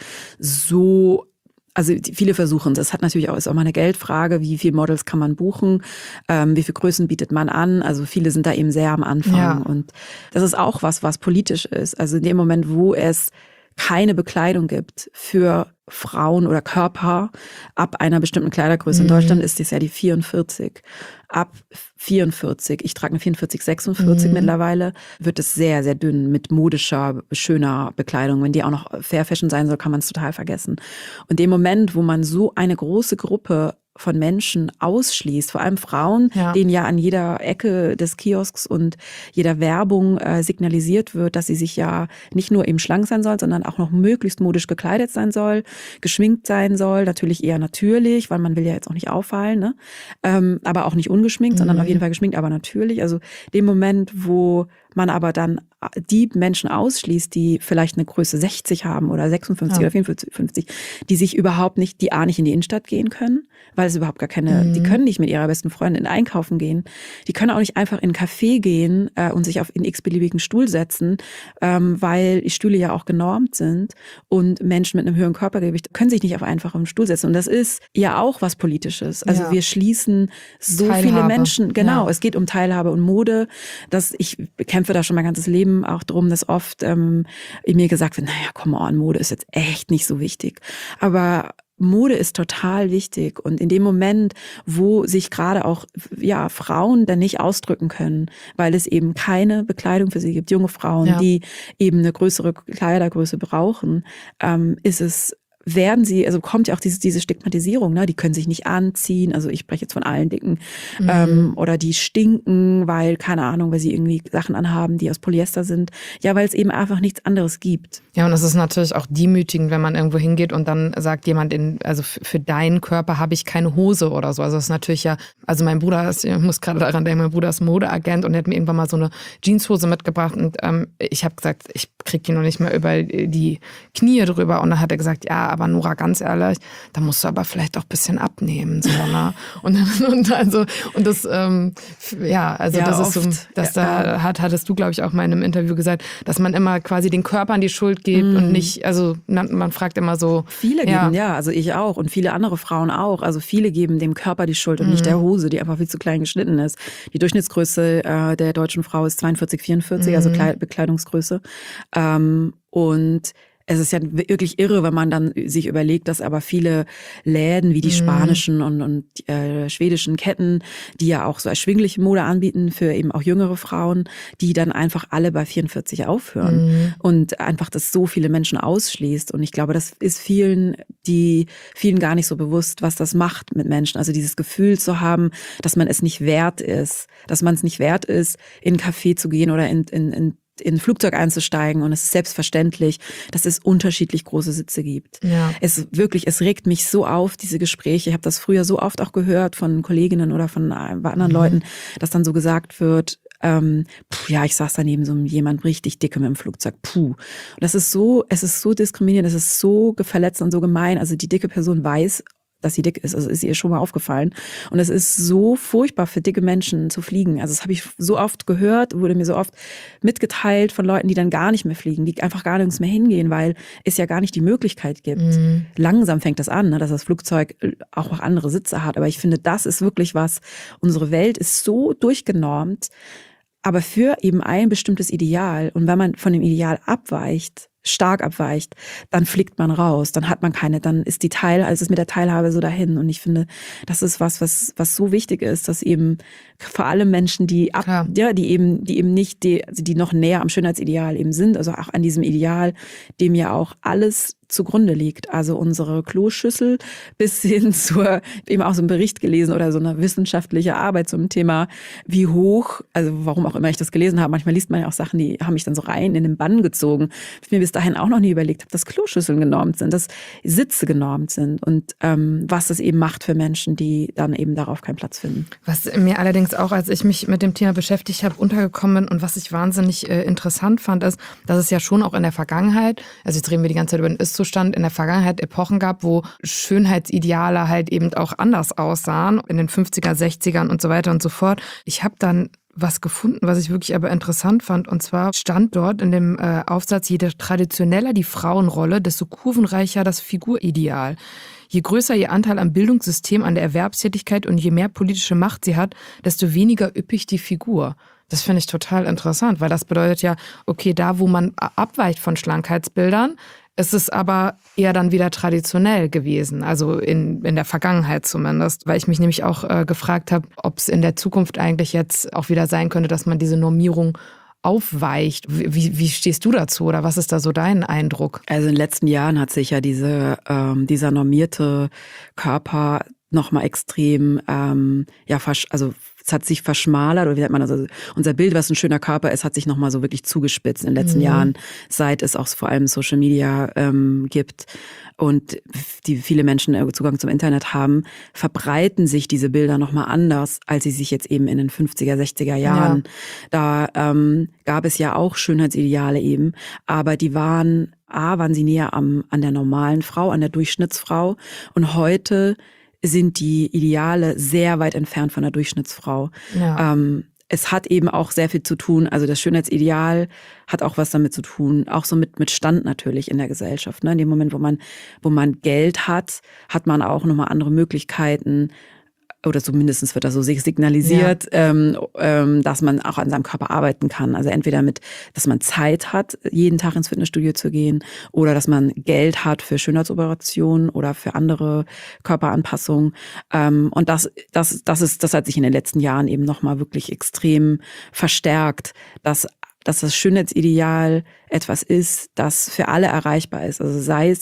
so, also viele versuchen es. Das hat natürlich auch, ist auch mal eine Geldfrage, wie viele Models kann man buchen, ähm, wie viele Größen bietet man an, also viele sind da eben sehr am Anfang ja. und das ist auch was, was politisch ist. Also in dem Moment, wo es keine Bekleidung gibt für Frauen oder Körper ab einer bestimmten Kleidergröße. In Deutschland ist es ja die vierundvierzig. Ab vierundvierzig, ich trage eine vierundvierzig, sechsundvierzig mhm. mittlerweile, wird es sehr, sehr dünn mit modischer, schöner Bekleidung. Wenn die auch noch Fair Fashion sein soll, kann man es total vergessen. Und im Moment, wo man so eine große Gruppe von Menschen ausschließt, vor allem Frauen, ja. denen ja an jeder Ecke des Kiosks und jeder Werbung äh, signalisiert wird, dass sie sich ja nicht nur eben schlank sein soll, sondern auch noch möglichst modisch gekleidet sein soll, geschminkt sein soll, natürlich eher natürlich, weil man will ja jetzt auch nicht auffallen, ne? Ähm, aber auch nicht ungeschminkt, mhm. sondern auf jeden Fall geschminkt, aber natürlich. Also dem Moment, wo man aber dann die Menschen ausschließt, die vielleicht eine Größe sechzig haben oder sechsundfünfzig ja. oder vierundfünfzig, fünfzig, die sich überhaupt nicht, die A nicht in die Innenstadt gehen können, weil es überhaupt gar keine, mhm. die können nicht mit ihrer besten Freundin einkaufen gehen, die können auch nicht einfach in ein Café gehen äh, und sich auf einen x-beliebigen Stuhl setzen, ähm, weil die Stühle ja auch genormt sind und Menschen mit einem höheren Körpergewicht können sich nicht auf einfach einen Stuhl setzen und das ist ja auch was Politisches. Also ja. wir schließen so Teilhabe. viele Menschen, genau, ja. es geht um Teilhabe und Mode, dass ich kämpfe da schon mein ganzes Leben auch drum, dass oft ähm, mir gesagt wird, naja, come on, Mode ist jetzt echt nicht so wichtig. Aber Mode ist total wichtig und in dem Moment, wo sich gerade auch ja Frauen dann nicht ausdrücken können, weil es eben keine Bekleidung für sie gibt, junge Frauen, ja. die eben eine größere Kleidergröße brauchen, ähm, ist es werden sie, also kommt ja auch diese, diese Stigmatisierung, ne? Die können sich nicht anziehen, also ich spreche jetzt von allen Dicken, mhm. ähm, oder die stinken, weil, keine Ahnung, weil sie irgendwie Sachen anhaben, die aus Polyester sind. Ja, weil es eben einfach nichts anderes gibt. Ja, und es ist natürlich auch demütigend, wenn man irgendwo hingeht und dann sagt jemand, in, also für deinen Körper habe ich keine Hose oder so. Also das ist natürlich ja, also mein Bruder ist, ich muss gerade daran denken, mein Bruder ist Modeagent und er hat mir irgendwann mal so eine Jeanshose mitgebracht und ähm, ich habe gesagt, ich kriege die noch nicht mehr über die Knie drüber und dann hat er gesagt, ja, aber Nora, ganz ehrlich, da musst du aber vielleicht auch ein bisschen abnehmen, so, ne? Und, und also, und das, ähm, ja, also ja, das oft, ist so, dass ja, da hat, hattest du, glaube ich, auch mal in einem Interview gesagt, dass man immer quasi den Körpern die Schuld gibt mm. und nicht, also man, man fragt immer so. Viele ja. geben, ja, also ich auch und viele andere Frauen auch, also viele geben dem Körper die Schuld und mm. nicht der Hose, die einfach viel zu klein geschnitten ist. Die Durchschnittsgröße äh, der deutschen Frau ist zweiundvierzig, vierundvierzig, mm. also Kleid- Bekleidungsgröße. Ähm, und es ist ja wirklich irre, wenn man dann sich überlegt, dass aber viele Läden wie die spanischen und, und äh, schwedischen Ketten, die ja auch so erschwingliche Mode anbieten für eben auch jüngere Frauen, die dann einfach alle bei vierundvierzig aufhören mhm. und einfach das so viele Menschen ausschließt. Und ich glaube, das ist vielen, die vielen gar nicht so bewusst, was das macht mit Menschen. Also dieses Gefühl zu haben, dass man es nicht wert ist, dass man es nicht wert ist, in ein Café zu gehen oder in, in, in in ein Flugzeug einzusteigen und es ist selbstverständlich, dass es unterschiedlich große Sitze gibt. Ja. Es wirklich, es regt mich so auf, diese Gespräche. Ich habe das früher so oft auch gehört von Kolleginnen oder von anderen mhm. Leuten, dass dann so gesagt wird, ähm, puh, ja, ich saß daneben so jemand richtig dickem im Flugzeug, puh. Und das ist so, es ist so diskriminierend, es ist so verletzend und so gemein. Also die dicke Person weiß, dass sie dick ist, also ist ihr schon mal aufgefallen. Und es ist so furchtbar für dicke Menschen zu fliegen. Also das habe ich so oft gehört, wurde mir so oft mitgeteilt von Leuten, die dann gar nicht mehr fliegen, die einfach gar nirgends mehr hingehen, weil es ja gar nicht die Möglichkeit gibt. Mhm. Langsam fängt das an, ne, dass das Flugzeug auch noch andere Sitze hat. Aber ich finde, das ist wirklich was, unsere Welt ist so durchgenormt, aber für eben ein bestimmtes Ideal. Und wenn man von dem Ideal abweicht, stark abweicht, dann fliegt man raus, dann hat man keine, dann ist die Teil, also ist mit der Teilhabe so dahin. Und ich finde, das ist was, was, was so wichtig ist, dass eben vor allem Menschen, die ab, Klar. ja, die eben, die eben nicht, die, also die noch näher am Schönheitsideal eben sind, also auch an diesem Ideal, dem ja auch alles zugrunde liegt. Also unsere Kloschüssel bis hin zur, eben auch so einen Bericht gelesen oder so eine wissenschaftliche Arbeit zum Thema, wie hoch, also warum auch immer ich das gelesen habe, manchmal liest man ja auch Sachen, die haben mich dann so rein in den Bann gezogen. Ich mir bis dahin auch noch nie überlegt habe, dass Kloschüsseln genormt sind, dass Sitze genormt sind und ähm, was das eben macht für Menschen, die dann eben darauf keinen Platz finden. Was mir allerdings auch, als ich mich mit dem Thema beschäftigt habe, untergekommen bin und was ich wahnsinnig äh, interessant fand, ist, dass es ja schon auch in der Vergangenheit, also jetzt reden wir die ganze Zeit über den Ist-Zustand, in der Vergangenheit Epochen gab, wo Schönheitsideale halt eben auch anders aussahen, in den fünfziger, sechzigern und so weiter und so fort. Ich habe dann was gefunden, was ich wirklich aber interessant fand. Und zwar stand dort in dem äh, Aufsatz, je traditioneller die Frauenrolle, desto kurvenreicher das Figurideal. Je größer ihr Anteil am Bildungssystem, an der Erwerbstätigkeit und je mehr politische Macht sie hat, desto weniger üppig die Figur. Das finde ich total interessant, weil das bedeutet ja, okay, da wo man abweicht von Schlankheitsbildern, ist es aber eher dann wieder traditionell gewesen, also in, in der Vergangenheit zumindest, weil ich mich nämlich auch äh, gefragt habe, ob es in der Zukunft eigentlich jetzt auch wieder sein könnte, dass man diese Normierung aufweicht. Wie, wie stehst du dazu oder was ist da so dein Eindruck? Also in den letzten Jahren hat sich ja diese, ähm, dieser normierte Körper nochmal extrem, ähm, ja, also es hat sich verschmalert, oder wie sagt man, also unser Bild, was ein schöner Körper ist, hat sich nochmal so wirklich zugespitzt in den letzten mhm. Jahren, seit es auch vor allem Social Media ähm, gibt und die viele Menschen Zugang zum Internet haben, verbreiten sich diese Bilder nochmal anders, als sie sich jetzt eben in den fünfziger, sechziger Jahren. Ja. Da ähm, gab es ja auch Schönheitsideale eben, aber die waren, A, waren sie näher am, an der normalen Frau, an der Durchschnittsfrau, und heute sind die Ideale sehr weit entfernt von der Durchschnittsfrau. Ja. Ähm, es hat eben auch sehr viel zu tun, also das Schönheitsideal hat auch was damit zu tun, auch so mit mit Stand natürlich in der Gesellschaft. Ne? In dem Moment, wo man wo man Geld hat, hat man auch nochmal andere Möglichkeiten, oder zumindest wird das so signalisiert, ja. ähm, ähm, dass man auch an seinem Körper arbeiten kann. Also entweder mit, dass man Zeit hat, jeden Tag ins Fitnessstudio zu gehen, oder dass man Geld hat für Schönheitsoperationen oder für andere Körperanpassungen. Ähm, und das, das, das ist, das hat sich in den letzten Jahren eben nochmal wirklich extrem verstärkt, dass dass das Schönheitsideal etwas ist, das für alle erreichbar ist. Also sei es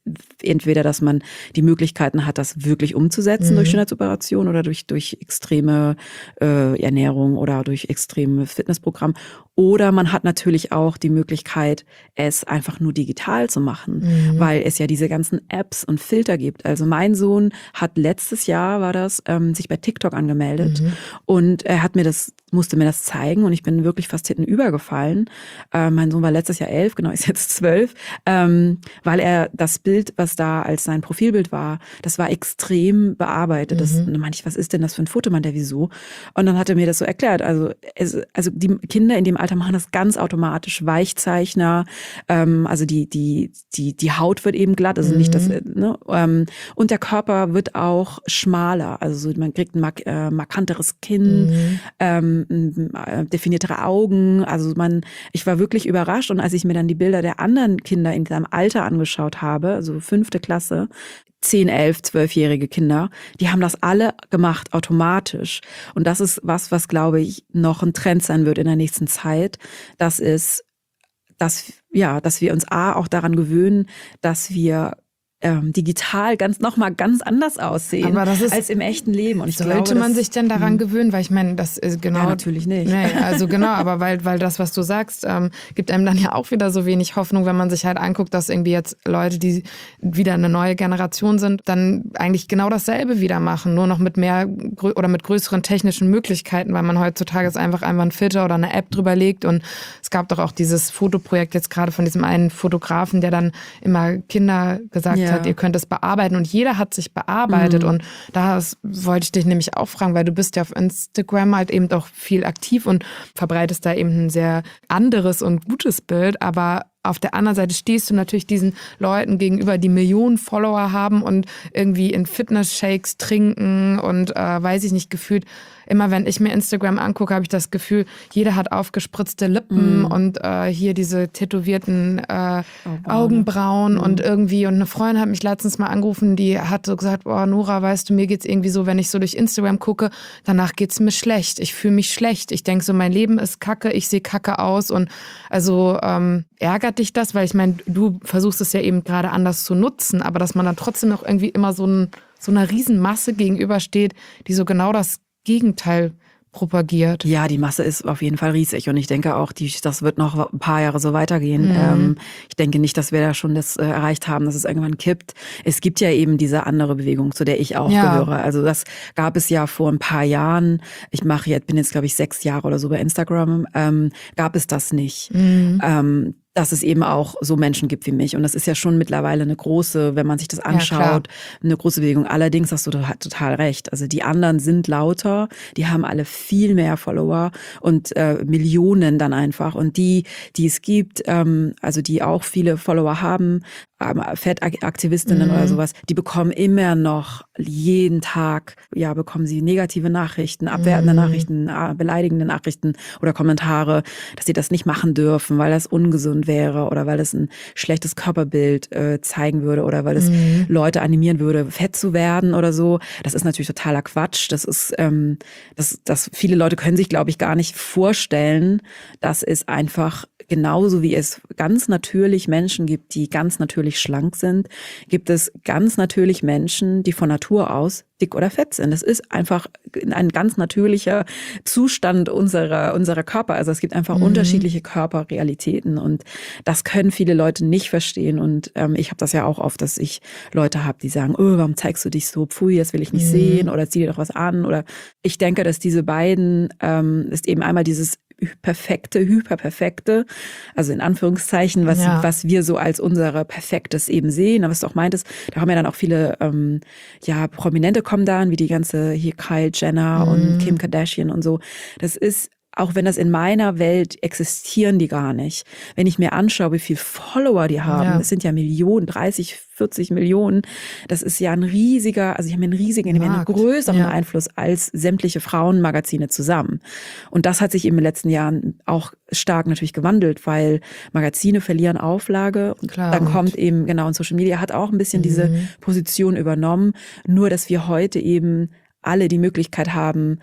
entweder, dass man die Möglichkeiten hat, das wirklich umzusetzen mhm. durch Schönheitsoperation oder durch, durch extreme äh, Ernährung oder durch extreme Fitnessprogramm. Oder man hat natürlich auch die Möglichkeit, es einfach nur digital zu machen, mhm. weil es ja diese ganzen Apps und Filter gibt. Also mein Sohn hat letztes Jahr, war das, ähm, sich bei TikTok angemeldet mhm. und er hat mir das, musste mir das zeigen und ich bin wirklich fast hinten übergefallen. Äh, mein Sohn war letztes Jahr elf, genau, ist jetzt zwölf, ähm, weil er das Bild, was da als sein Profilbild war, das war extrem bearbeitet. Das, mhm. meinte ich, was ist denn das für ein Foto? Meinte er, wieso? Und dann hat er mir das so erklärt. Also, es, also die Kinder in dem Alter machen das ganz automatisch. Weichzeichner, ähm, also die die die die Haut wird eben glatt, also mhm. nicht das, ne? Ähm, und der Körper wird auch schmaler. Also man kriegt ein mark äh, markanteres Kinn, mhm. ähm, äh, definiertere Augen. Also man, ich war wirklich überrascht. Und als ich mir dann die Bilder der anderen Kinder in seinem Alter angeschaut habe, also fünfte Klasse, zehn, elf, zwölfjährige Kinder, die haben das alle gemacht automatisch. Und das ist was, was glaube ich noch ein Trend sein wird in der nächsten Zeit. Das ist, dass, ja, dass wir uns A, auch daran gewöhnen, dass wir ähm, digital ganz nochmal ganz anders aussehen aber das ist, als im echten Leben. Und ich sollte glaube, man das, sich denn daran mh. gewöhnen? Weil ich meine, das ist genau... Ja, natürlich nicht. Nee, also genau, aber weil, weil das, was du sagst, ähm, gibt einem dann ja auch wieder so wenig Hoffnung, wenn man sich halt anguckt, dass irgendwie jetzt Leute, die wieder eine neue Generation sind, dann eigentlich genau dasselbe wieder machen, nur noch mit mehr oder mit größeren technischen Möglichkeiten, weil man heutzutage ist einfach einfach ein Filter oder eine App drüber legt. Und es gab doch auch dieses Fotoprojekt jetzt gerade von diesem einen Fotografen, der dann immer Kinder gesagt ja. hat, ihr könnt es bearbeiten. Und jeder hat sich bearbeitet. Mhm. Und da wollte ich dich nämlich auch fragen, weil du bist ja auf Instagram halt eben auch viel aktiv und verbreitest da eben ein sehr anderes und gutes Bild. Aber auf der anderen Seite stehst du natürlich diesen Leuten gegenüber, die Millionen Follower haben und irgendwie in Fitness-Shakes trinken und äh, weiß ich nicht, gefühlt, immer wenn ich mir Instagram angucke, habe ich das Gefühl, jeder hat aufgespritzte Lippen mm. und äh, hier diese tätowierten äh, oh, Augenbrauen mm. und irgendwie, und eine Freundin hat mich letztens mal angerufen, die hat so gesagt, oh Nora, weißt du, mir geht's irgendwie so, wenn ich so durch Instagram gucke, danach geht's mir schlecht, ich fühle mich schlecht, ich denke so, mein Leben ist kacke, ich sehe kacke aus. Und also ähm, ärgert dich das, weil ich meine, du versuchst es ja eben gerade anders zu nutzen, aber dass man dann trotzdem noch irgendwie immer so, ein, so einer Riesenmasse gegenübersteht, die so genau das Gegenteil propagiert. Ja, die Masse ist auf jeden Fall riesig und ich denke auch, die, das wird noch ein paar Jahre so weitergehen. Mhm. Ähm, ich denke nicht, dass wir da schon das äh, erreicht haben, dass es irgendwann kippt. Es gibt ja eben diese andere Bewegung, zu der ich auch ja. gehöre. Also das gab es ja vor ein paar Jahren. Ich mache jetzt, bin jetzt glaube ich sechs Jahre oder so bei Instagram. Ähm, gab es das nicht. Mhm. Ähm, dass es eben auch so Menschen gibt wie mich. Und das ist ja schon mittlerweile eine große, wenn man sich das anschaut, ja, eine große Bewegung. Allerdings hast du total recht. Also die anderen sind lauter, die haben alle viel mehr Follower und äh, Millionen dann einfach. Und die, die es gibt, ähm, also die auch viele Follower haben, ähm, Fettaktivistinnen mhm. oder sowas, die bekommen immer noch jeden Tag, ja, bekommen sie negative Nachrichten, abwertende mhm. Nachrichten, beleidigende Nachrichten oder Kommentare, dass sie das nicht machen dürfen, weil das ungesund wäre oder weil es ein schlechtes Körperbild äh, zeigen würde oder weil es mhm. Leute animieren würde, fett zu werden oder so. Das ist natürlich totaler Quatsch. Das ist, ähm, das, das viele Leute können sich, glaube ich, gar nicht vorstellen, dass es einfach genauso wie es ganz natürlich Menschen gibt, die ganz natürlich schlank sind, gibt es ganz natürlich Menschen, die von Natur aus dick oder fett sind. Das ist einfach ein ganz natürlicher Zustand unserer, unserer Körper. Also es gibt einfach mhm. unterschiedliche Körperrealitäten und das können viele Leute nicht verstehen. Und ähm, ich habe das ja auch oft, dass ich Leute habe, die sagen, oh, warum zeigst du dich so? Pfui, das will ich nicht mhm. sehen oder zieh dir doch was an. Oder ich denke, dass diese beiden, ähm, ist eben einmal dieses perfekte, hyperperfekte, also in Anführungszeichen, was, ja. was wir so als unsere Perfektes eben sehen. Aber was du auch meintest, da haben ja dann auch viele ähm, ja Prominente kommen dann, wie die ganze hier Kylie Jenner mhm. und Kim Kardashian und so. Das ist, auch wenn das in meiner Welt existieren die gar nicht. Wenn ich mir anschaue, wie viele Follower die haben, ja. das sind ja Millionen, dreißig, vierzig Millionen. Das ist ja ein riesiger, also die haben einen riesigen, die haben einen größeren ja. Einfluss als sämtliche Frauenmagazine zusammen. Und das hat sich in den letzten Jahren auch stark natürlich gewandelt, weil Magazine verlieren Auflage. Klar, dann und kommt eben, genau, und Social Media hat auch ein bisschen mhm. diese Position übernommen. Nur, dass wir heute eben alle die Möglichkeit haben,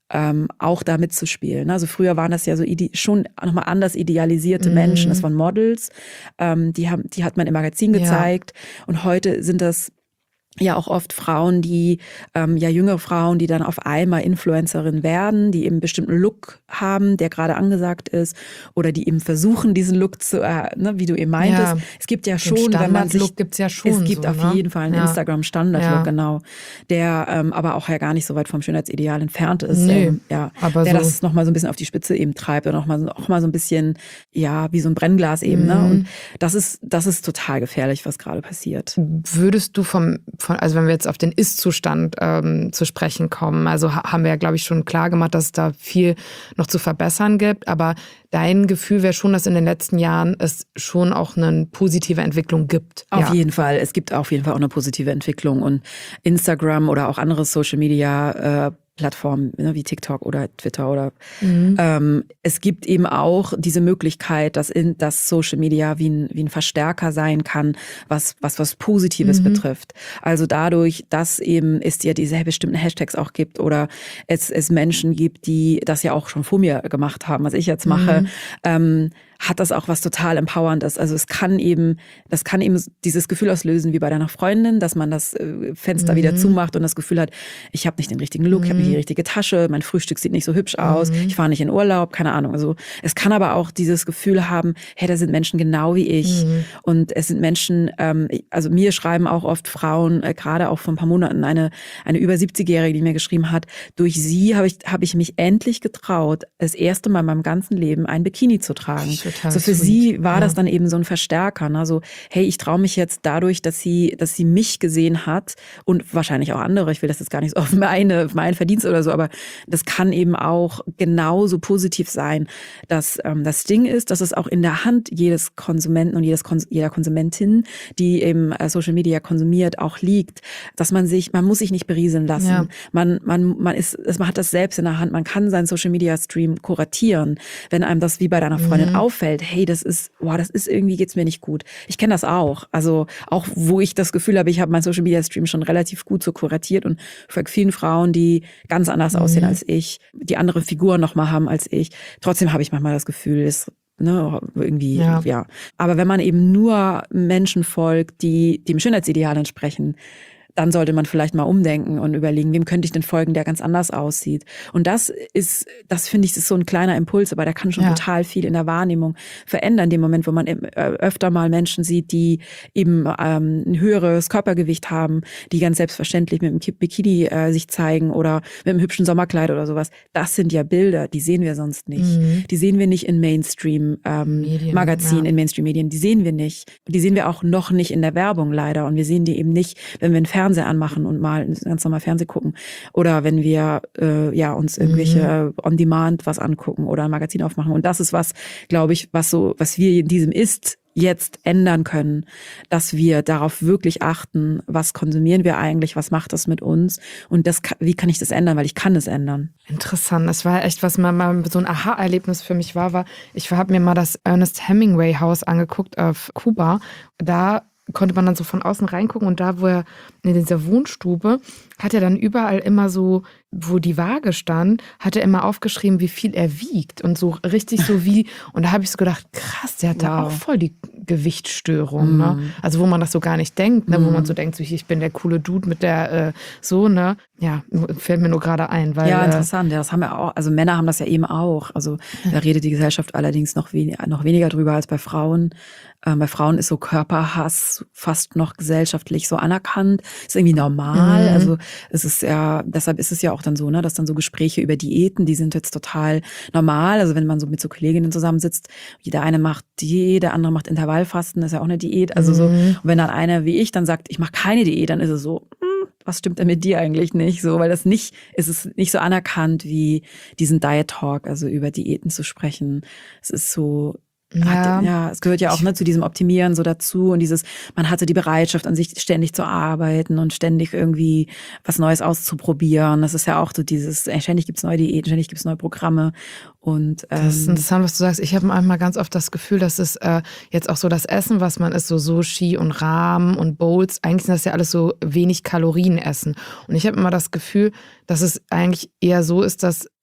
ähm, auch da mitzuspielen. Also früher waren das ja so ide- schon nochmal anders idealisierte mhm. Menschen. Das waren Models, ähm, die haben, die hat man im Magazin gezeigt. Ja. Und heute sind das ja auch oft Frauen, die, ähm, ja jüngere Frauen, die dann auf einmal Influencerin werden, die eben einen bestimmten Look haben, der gerade angesagt ist, oder die eben versuchen, diesen Look zu, äh, ne, wie du eben meintest. Ja. Es gibt ja Den schon, wenn man sich, gibt's ja schon. Es gibt so, auf ne? jeden Fall einen ja. Instagram-Standard-Look, ja. genau, der ähm, aber auch ja gar nicht so weit vom Schönheitsideal entfernt ist. Nee, ähm, ja, aber der so. das nochmal so ein bisschen auf die Spitze eben treibt und auch mal, auch mal so ein bisschen, ja, wie so ein Brennglas eben. Mhm. Ne? Und das ist, das ist total gefährlich, was gerade passiert. Würdest du vom, von, also wenn wir jetzt auf den Ist-Zustand ähm, zu sprechen kommen, also ha- haben wir ja, glaube ich, schon klar gemacht, dass es da viel noch zu verbessern gibt, aber dein Gefühl wäre schon, dass in den letzten Jahren es schon auch eine positive Entwicklung gibt. Auf ja. jeden Fall. Es gibt auf jeden Fall auch eine positive Entwicklung und Instagram oder auch andere Social-Media äh, Plattformen, ne, wie TikTok oder Twitter oder mhm. ähm, es gibt eben auch diese Möglichkeit, dass in das Social Media wie ein, wie ein Verstärker sein kann, was was was Positives mhm. betrifft. Also dadurch, dass eben es ja diese bestimmten Hashtags auch gibt oder es es Menschen gibt, die das ja auch schon vor mir gemacht haben, was ich jetzt mache, mhm. ähm, hat das auch was total Empowerndes. Also es kann eben, das kann eben dieses Gefühl auslösen wie bei deiner Freundin, dass man das Fenster mhm. wieder zumacht und das Gefühl hat, ich habe nicht den richtigen Look, mhm. ich habe nicht die richtige Tasche, mein Frühstück sieht nicht so hübsch aus, mhm. ich fahre nicht in Urlaub, keine Ahnung. Also es kann aber auch dieses Gefühl haben, hey, da sind Menschen genau wie ich mhm. und es sind Menschen, ähm, also mir schreiben auch oft Frauen, äh, gerade auch vor ein paar Monaten, eine eine über siebzigjährige, die mir geschrieben hat, durch sie habe ich habe ich mich endlich getraut, das erste Mal in meinem ganzen Leben ein Bikini zu tragen. Total so für sweet. sie war ja. das dann eben so ein Verstärker. Ne? So, hey, ich traue mich jetzt dadurch, dass sie, dass sie mich gesehen hat und wahrscheinlich auch andere. Ich will das jetzt gar nicht so auf meine, auf meinen Verdienst oder so, aber das kann eben auch genauso positiv sein. Dass ähm, das Ding ist, dass es auch in der Hand jedes Konsumenten und jedes Kons- jeder Konsumentin, die eben äh, Social Media konsumiert, auch liegt, dass man sich, man muss sich nicht berieseln lassen. Ja. Man, man, man ist, man hat das selbst in der Hand. Man kann seinen Social Media Stream kuratieren, wenn einem das wie bei deiner Freundin mhm. auffällt. Hey, das ist, wow, das ist irgendwie geht's mir nicht gut. Ich kenne das auch. Also auch, wo ich das Gefühl habe, ich habe meinen Social Media Stream schon relativ gut so kuratiert und für vielen Frauen, die ganz anders mhm. aussehen als ich, die andere Figuren noch mal haben als ich. Trotzdem habe ich manchmal das Gefühl, es Ne, irgendwie, ja. ja. Aber wenn man eben nur Menschen folgt, die dem Schönheitsideal entsprechen, dann sollte man vielleicht mal umdenken und überlegen, wem könnte ich denn folgen, der ganz anders aussieht. Und das ist, das finde ich, ist so ein kleiner Impuls, aber der kann schon ja. total viel in der Wahrnehmung verändern. In dem Moment, wo man öfter mal Menschen sieht, die eben ähm, ein höheres Körpergewicht haben, die ganz selbstverständlich mit einem Bikini äh, sich zeigen oder mit einem hübschen Sommerkleid oder sowas. Das sind ja Bilder, die sehen wir sonst nicht. Mhm. Die sehen wir nicht in Mainstream-Magazinen, ähm, ja. in Mainstream-Medien. Die sehen wir nicht. Die sehen wir auch noch nicht in der Werbung leider. Und wir sehen die eben nicht, wenn wir einen Fernseher anmachen und mal ganz normal Fernsehen gucken oder wenn wir äh, ja uns irgendwelche mhm. on demand was angucken oder ein Magazin aufmachen und das ist was, glaube ich, was so was wir in diesem Ist jetzt ändern können, dass wir darauf wirklich achten, was konsumieren wir eigentlich, was macht das mit uns und das wie kann ich das ändern, weil ich kann es ändern. Interessant, das war echt, was mal, mal so ein Aha-Erlebnis für mich war, war ich habe mir mal das Ernest Hemingway Haus angeguckt auf Kuba, da konnte man dann so von außen reingucken und da, wo er in dieser Wohnstube, hat er dann überall immer so, wo die Waage stand, hat er immer aufgeschrieben, wie viel er wiegt und so richtig so wie, und da habe ich so gedacht, krass, der hat wow. da auch voll die Gewichtsstörung, mm. ne? Also wo man das so gar nicht denkt, ne? Mm. Wo man so denkt, so, ich bin der coole Dude mit der, äh, so, ne? Ja, fällt mir nur gerade ein, weil. Ja, interessant, ja, das haben wir auch, also Männer haben das ja eben auch, also da redet die Gesellschaft allerdings noch, wen- noch weniger drüber als bei Frauen. Ähm, bei Frauen ist so Körperhass fast noch gesellschaftlich so anerkannt, ist irgendwie normal, mhm. also es ist ja, deshalb ist es ja auch dann so, ne, dass dann so Gespräche über Diäten, die sind jetzt total normal, also wenn man so mit so Kolleginnen zusammensitzt, jeder eine macht Diät, der andere macht Intervallfasten, das ist ja auch eine Diät, also mhm. so, und wenn dann einer wie ich dann sagt, ich mache keine Diät, dann ist es so, hm, was stimmt denn mit dir eigentlich nicht, so, weil das nicht, es ist nicht so anerkannt wie diesen Diet Talk, also über Diäten zu sprechen, es ist so, Ja. Hat, ja, es gehört ja auch ne, zu diesem Optimieren so dazu und dieses, man hatte die Bereitschaft an sich ständig zu arbeiten und ständig irgendwie was Neues auszuprobieren. Das ist ja auch so dieses, ey, ständig gibt's neue Diäten, ständig gibt's neue Programme und ähm, das ist interessant, was du sagst. Ich habe manchmal ganz oft das Gefühl, dass es äh, jetzt auch so das Essen, was man isst, so Sushi und Ramen und Bowls, eigentlich sind das ja alles so wenig Kalorien essen. Und ich habe immer das Gefühl, dass es eigentlich eher so ist, dass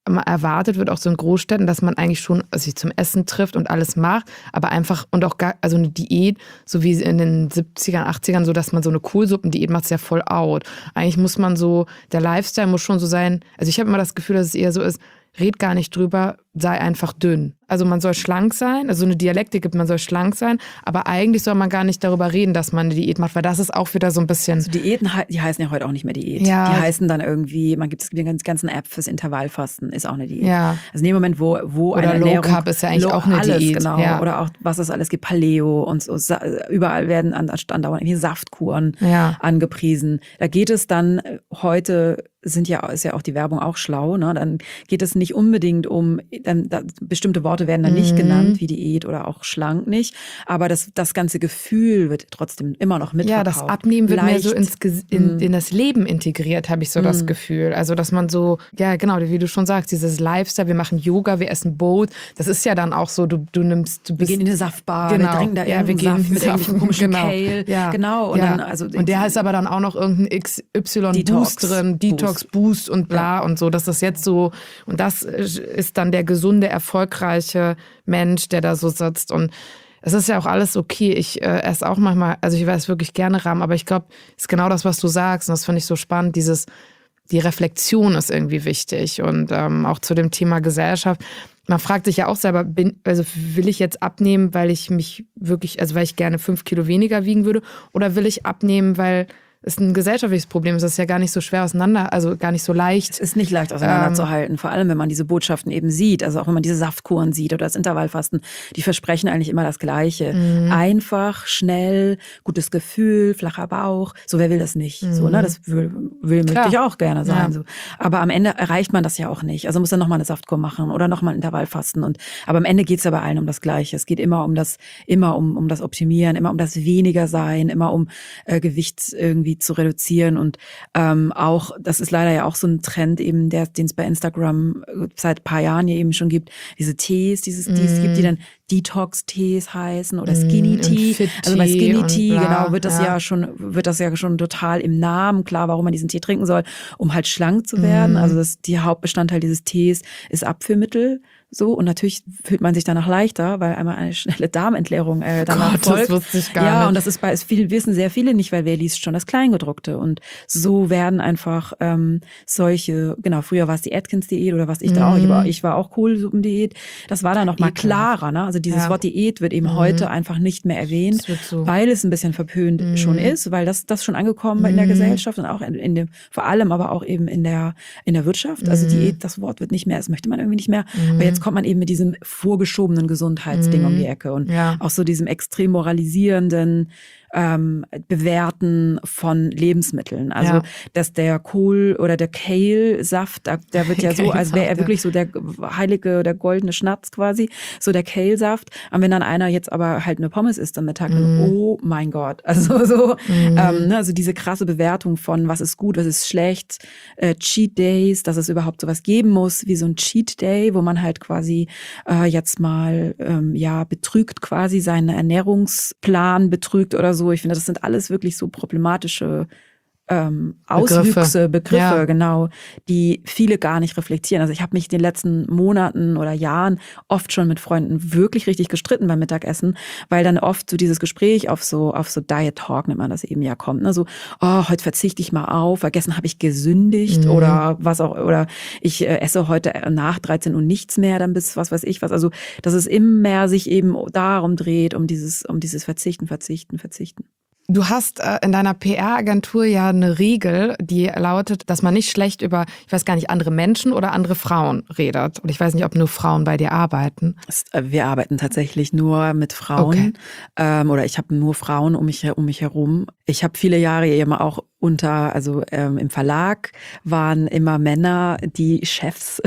immer erwartet wird, auch so in Großstädten, dass man eigentlich schon sich zum Essen trifft und alles macht, aber einfach und auch gar, also eine Diät, so wie in den siebzigern, achtzigern, so dass man so eine Kohlsuppendiät macht, ist ja voll out. Eigentlich muss man so, der Lifestyle muss schon so sein, also ich habe immer das Gefühl, dass es eher so ist, red gar nicht drüber, sei einfach dünn. Also man soll schlank sein, also eine Dialektik gibt, man soll schlank sein, aber eigentlich soll man gar nicht darüber reden, dass man eine Diät macht, weil das ist auch wieder so ein bisschen... Also Diäten, die heißen ja heute auch nicht mehr Diät. Ja. Die heißen dann irgendwie, man gibt es die ganzen App fürs Intervallfasten, ist auch eine Diät. Ja. Also in dem Moment, wo, wo Oder eine Low Ernährung... Carb ist ja eigentlich Low, auch eine alles, Diät. Genau. Ja. Oder auch, was es alles gibt, Paleo und so. Überall werden andauernd irgendwie Saftkuren ja. angepriesen. Da geht es dann heute... sind ja, ist ja auch die Werbung auch schlau, ne? Dann geht es nicht unbedingt um, dann, da, bestimmte Worte werden dann nicht Mhm. genannt, wie Diät oder auch schlank nicht, aber das, das ganze Gefühl wird trotzdem immer noch mitverkauft. Ja, das Abnehmen wird Leicht. mehr so ins, Ge- in, Mhm. in das Leben integriert, habe ich so das Mhm. Gefühl. Also, dass man so, ja genau, wie du schon sagst, dieses Lifestyle, wir machen Yoga, wir essen Boat, das ist ja dann auch so, du, du nimmst, du Wir bist... gehen in eine Saftbar, Genau. wir trinken da Ja, wir irgendeinen gehen Saft mit Saft, irgendwelchen komischen genau. Kale. Ja. Genau. Und, ja. dann, also, und der ist aber dann auch noch irgendein X Y-Boost Detox. drin, Detox-Boost und bla Ja. und so, dass das jetzt so, und das ist dann der gesunde, erfolgreiche Mensch, der da so sitzt und es ist ja auch alles okay. Ich äh, esse auch manchmal, also ich weiß wirklich gerne Rahmen, aber ich glaube, es ist genau das, was du sagst und das finde ich so spannend, dieses, die Reflexion ist irgendwie wichtig und ähm, auch zu dem Thema Gesellschaft. Man fragt sich ja auch selber, bin, also will ich jetzt abnehmen, weil ich mich wirklich, also weil ich gerne fünf Kilo weniger wiegen würde oder will ich abnehmen, weil es ein gesellschaftliches Problem ist, das ist ja gar nicht so schwer auseinander, also gar nicht so leicht. Es ist nicht leicht auseinanderzuhalten, ähm, vor allem wenn man diese Botschaften eben sieht, also auch wenn man diese Saftkuren sieht oder das Intervallfasten, die versprechen eigentlich immer das Gleiche. Mhm. Einfach, schnell, gutes Gefühl, flacher Bauch, so wer will das nicht? Mhm. So, ne, das will, will möchte ich auch gerne sein. Ja. So. Aber am Ende erreicht man das ja auch nicht. Also muss dann nochmal eine Saftkur machen oder nochmal ein Intervallfasten. Und, aber am Ende geht es ja bei allen um das Gleiche. Es geht immer um das, immer um, um das Optimieren, immer um das Weniger sein, immer um äh, Gewicht irgendwie zu reduzieren und ähm, auch, das ist leider ja auch so ein Trend eben, der, den es bei Instagram seit ein paar Jahren ja eben schon gibt, diese Tees, dieses, mm. die es gibt, die dann Detox-Tees heißen oder Skinny Tea. Also bei Skinny Tea, genau, wird das ja. ja schon, wird das ja schon total im Namen klar, warum man diesen Tee trinken soll, um halt schlank zu werden. Mm. Also das, die Hauptbestandteil dieses Tees ist Abführmittel. So, und natürlich fühlt man sich danach leichter, weil einmal eine schnelle Darmentleerung äh, danach Gott, folgt. Das wusste ich gar ja, nicht. Und das ist bei, es viel, wissen sehr viele nicht, weil wer liest schon das Kleingedruckte. Und so werden einfach ähm, solche, genau, früher war es die Atkins-Diät oder was ich mhm. da auch, ich war, ich war auch Kohlsuppendiät. Das war dann noch mal klarer, ne? Also dieses ja. Wort Diät wird eben mhm. heute einfach nicht mehr erwähnt, so. weil es ein bisschen verpönt mhm. schon ist, weil das, das schon angekommen mhm. in der Gesellschaft und auch in, in dem, vor allem aber auch eben in der, in der Wirtschaft. Also mhm. Diät, das Wort wird nicht mehr, das möchte man irgendwie nicht mehr. Mhm. Aber jetzt kommt man eben mit diesem vorgeschobenen Gesundheitsding mm. um die Ecke und ja. auch so diesem extrem moralisierenden ähm, Bewerten von Lebensmitteln. Also, ja. dass der Kohl- oder der Kale-Saft, der wird ja so, als wäre er wirklich so der heilige, der goldene Schnatz quasi, so der Kale-Saft. Und wenn dann einer jetzt aber halt eine Pommes isst am Mittag, dann, mm. oh mein Gott. Also so, mm. ähm, also diese krasse Bewertung von, was ist gut, was ist schlecht, äh, Cheat Days, dass es überhaupt sowas geben muss, wie so ein Cheat Day, wo man halt quasi äh, jetzt mal, ähm, ja, betrügt quasi seinen Ernährungsplan, betrügt oder so. Ich finde, das sind alles wirklich so problematische ähm, Auswüchse, Begriffe, Begriffe ja. genau, die viele gar nicht reflektieren. Also ich habe mich in den letzten Monaten oder Jahren oft schon mit Freunden wirklich richtig gestritten beim Mittagessen, weil dann oft so dieses Gespräch auf so auf so Diet Talk, nennt man das eben ja, kommt. Ne? So, oh, heute verzichte ich mal auf, weil gestern habe ich gesündigt mhm. oder was auch, oder ich äh, esse heute nach dreizehn Uhr nichts mehr, dann bis was weiß ich was. Also dass es immer mehr sich eben darum dreht, um dieses, um dieses Verzichten, Verzichten, Verzichten. Du hast äh, in deiner P R-Agentur ja eine Regel, die lautet, dass man nicht schlecht über, ich weiß gar nicht, andere Menschen oder andere Frauen redet. Und ich weiß nicht, ob nur Frauen bei dir arbeiten. Wir arbeiten tatsächlich nur mit Frauen. Okay. Ähm, oder ich habe nur Frauen um mich, um mich herum. Ich habe viele Jahre eben auch unter, also ähm, im Verlag waren immer Männer die Chefs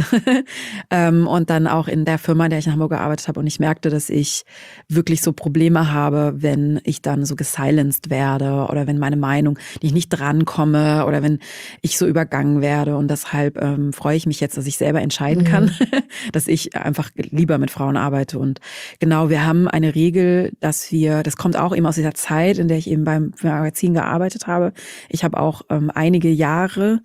ähm, und dann auch in der Firma, in der ich in Hamburg gearbeitet habe. Und ich merkte, dass ich wirklich so Probleme habe, wenn ich dann so gesilenced werde oder wenn meine Meinung, die ich nicht drankomme oder wenn ich so übergangen werde. Und deshalb ähm, freue ich mich jetzt, dass ich selber entscheiden kann, mhm. dass ich einfach lieber mit Frauen arbeite. Und genau, wir haben eine Regel, dass wir, das kommt auch eben aus dieser Zeit, in der ich eben beim Magazin gearbeitet habe. Ich habe auch ähm, einige Jahre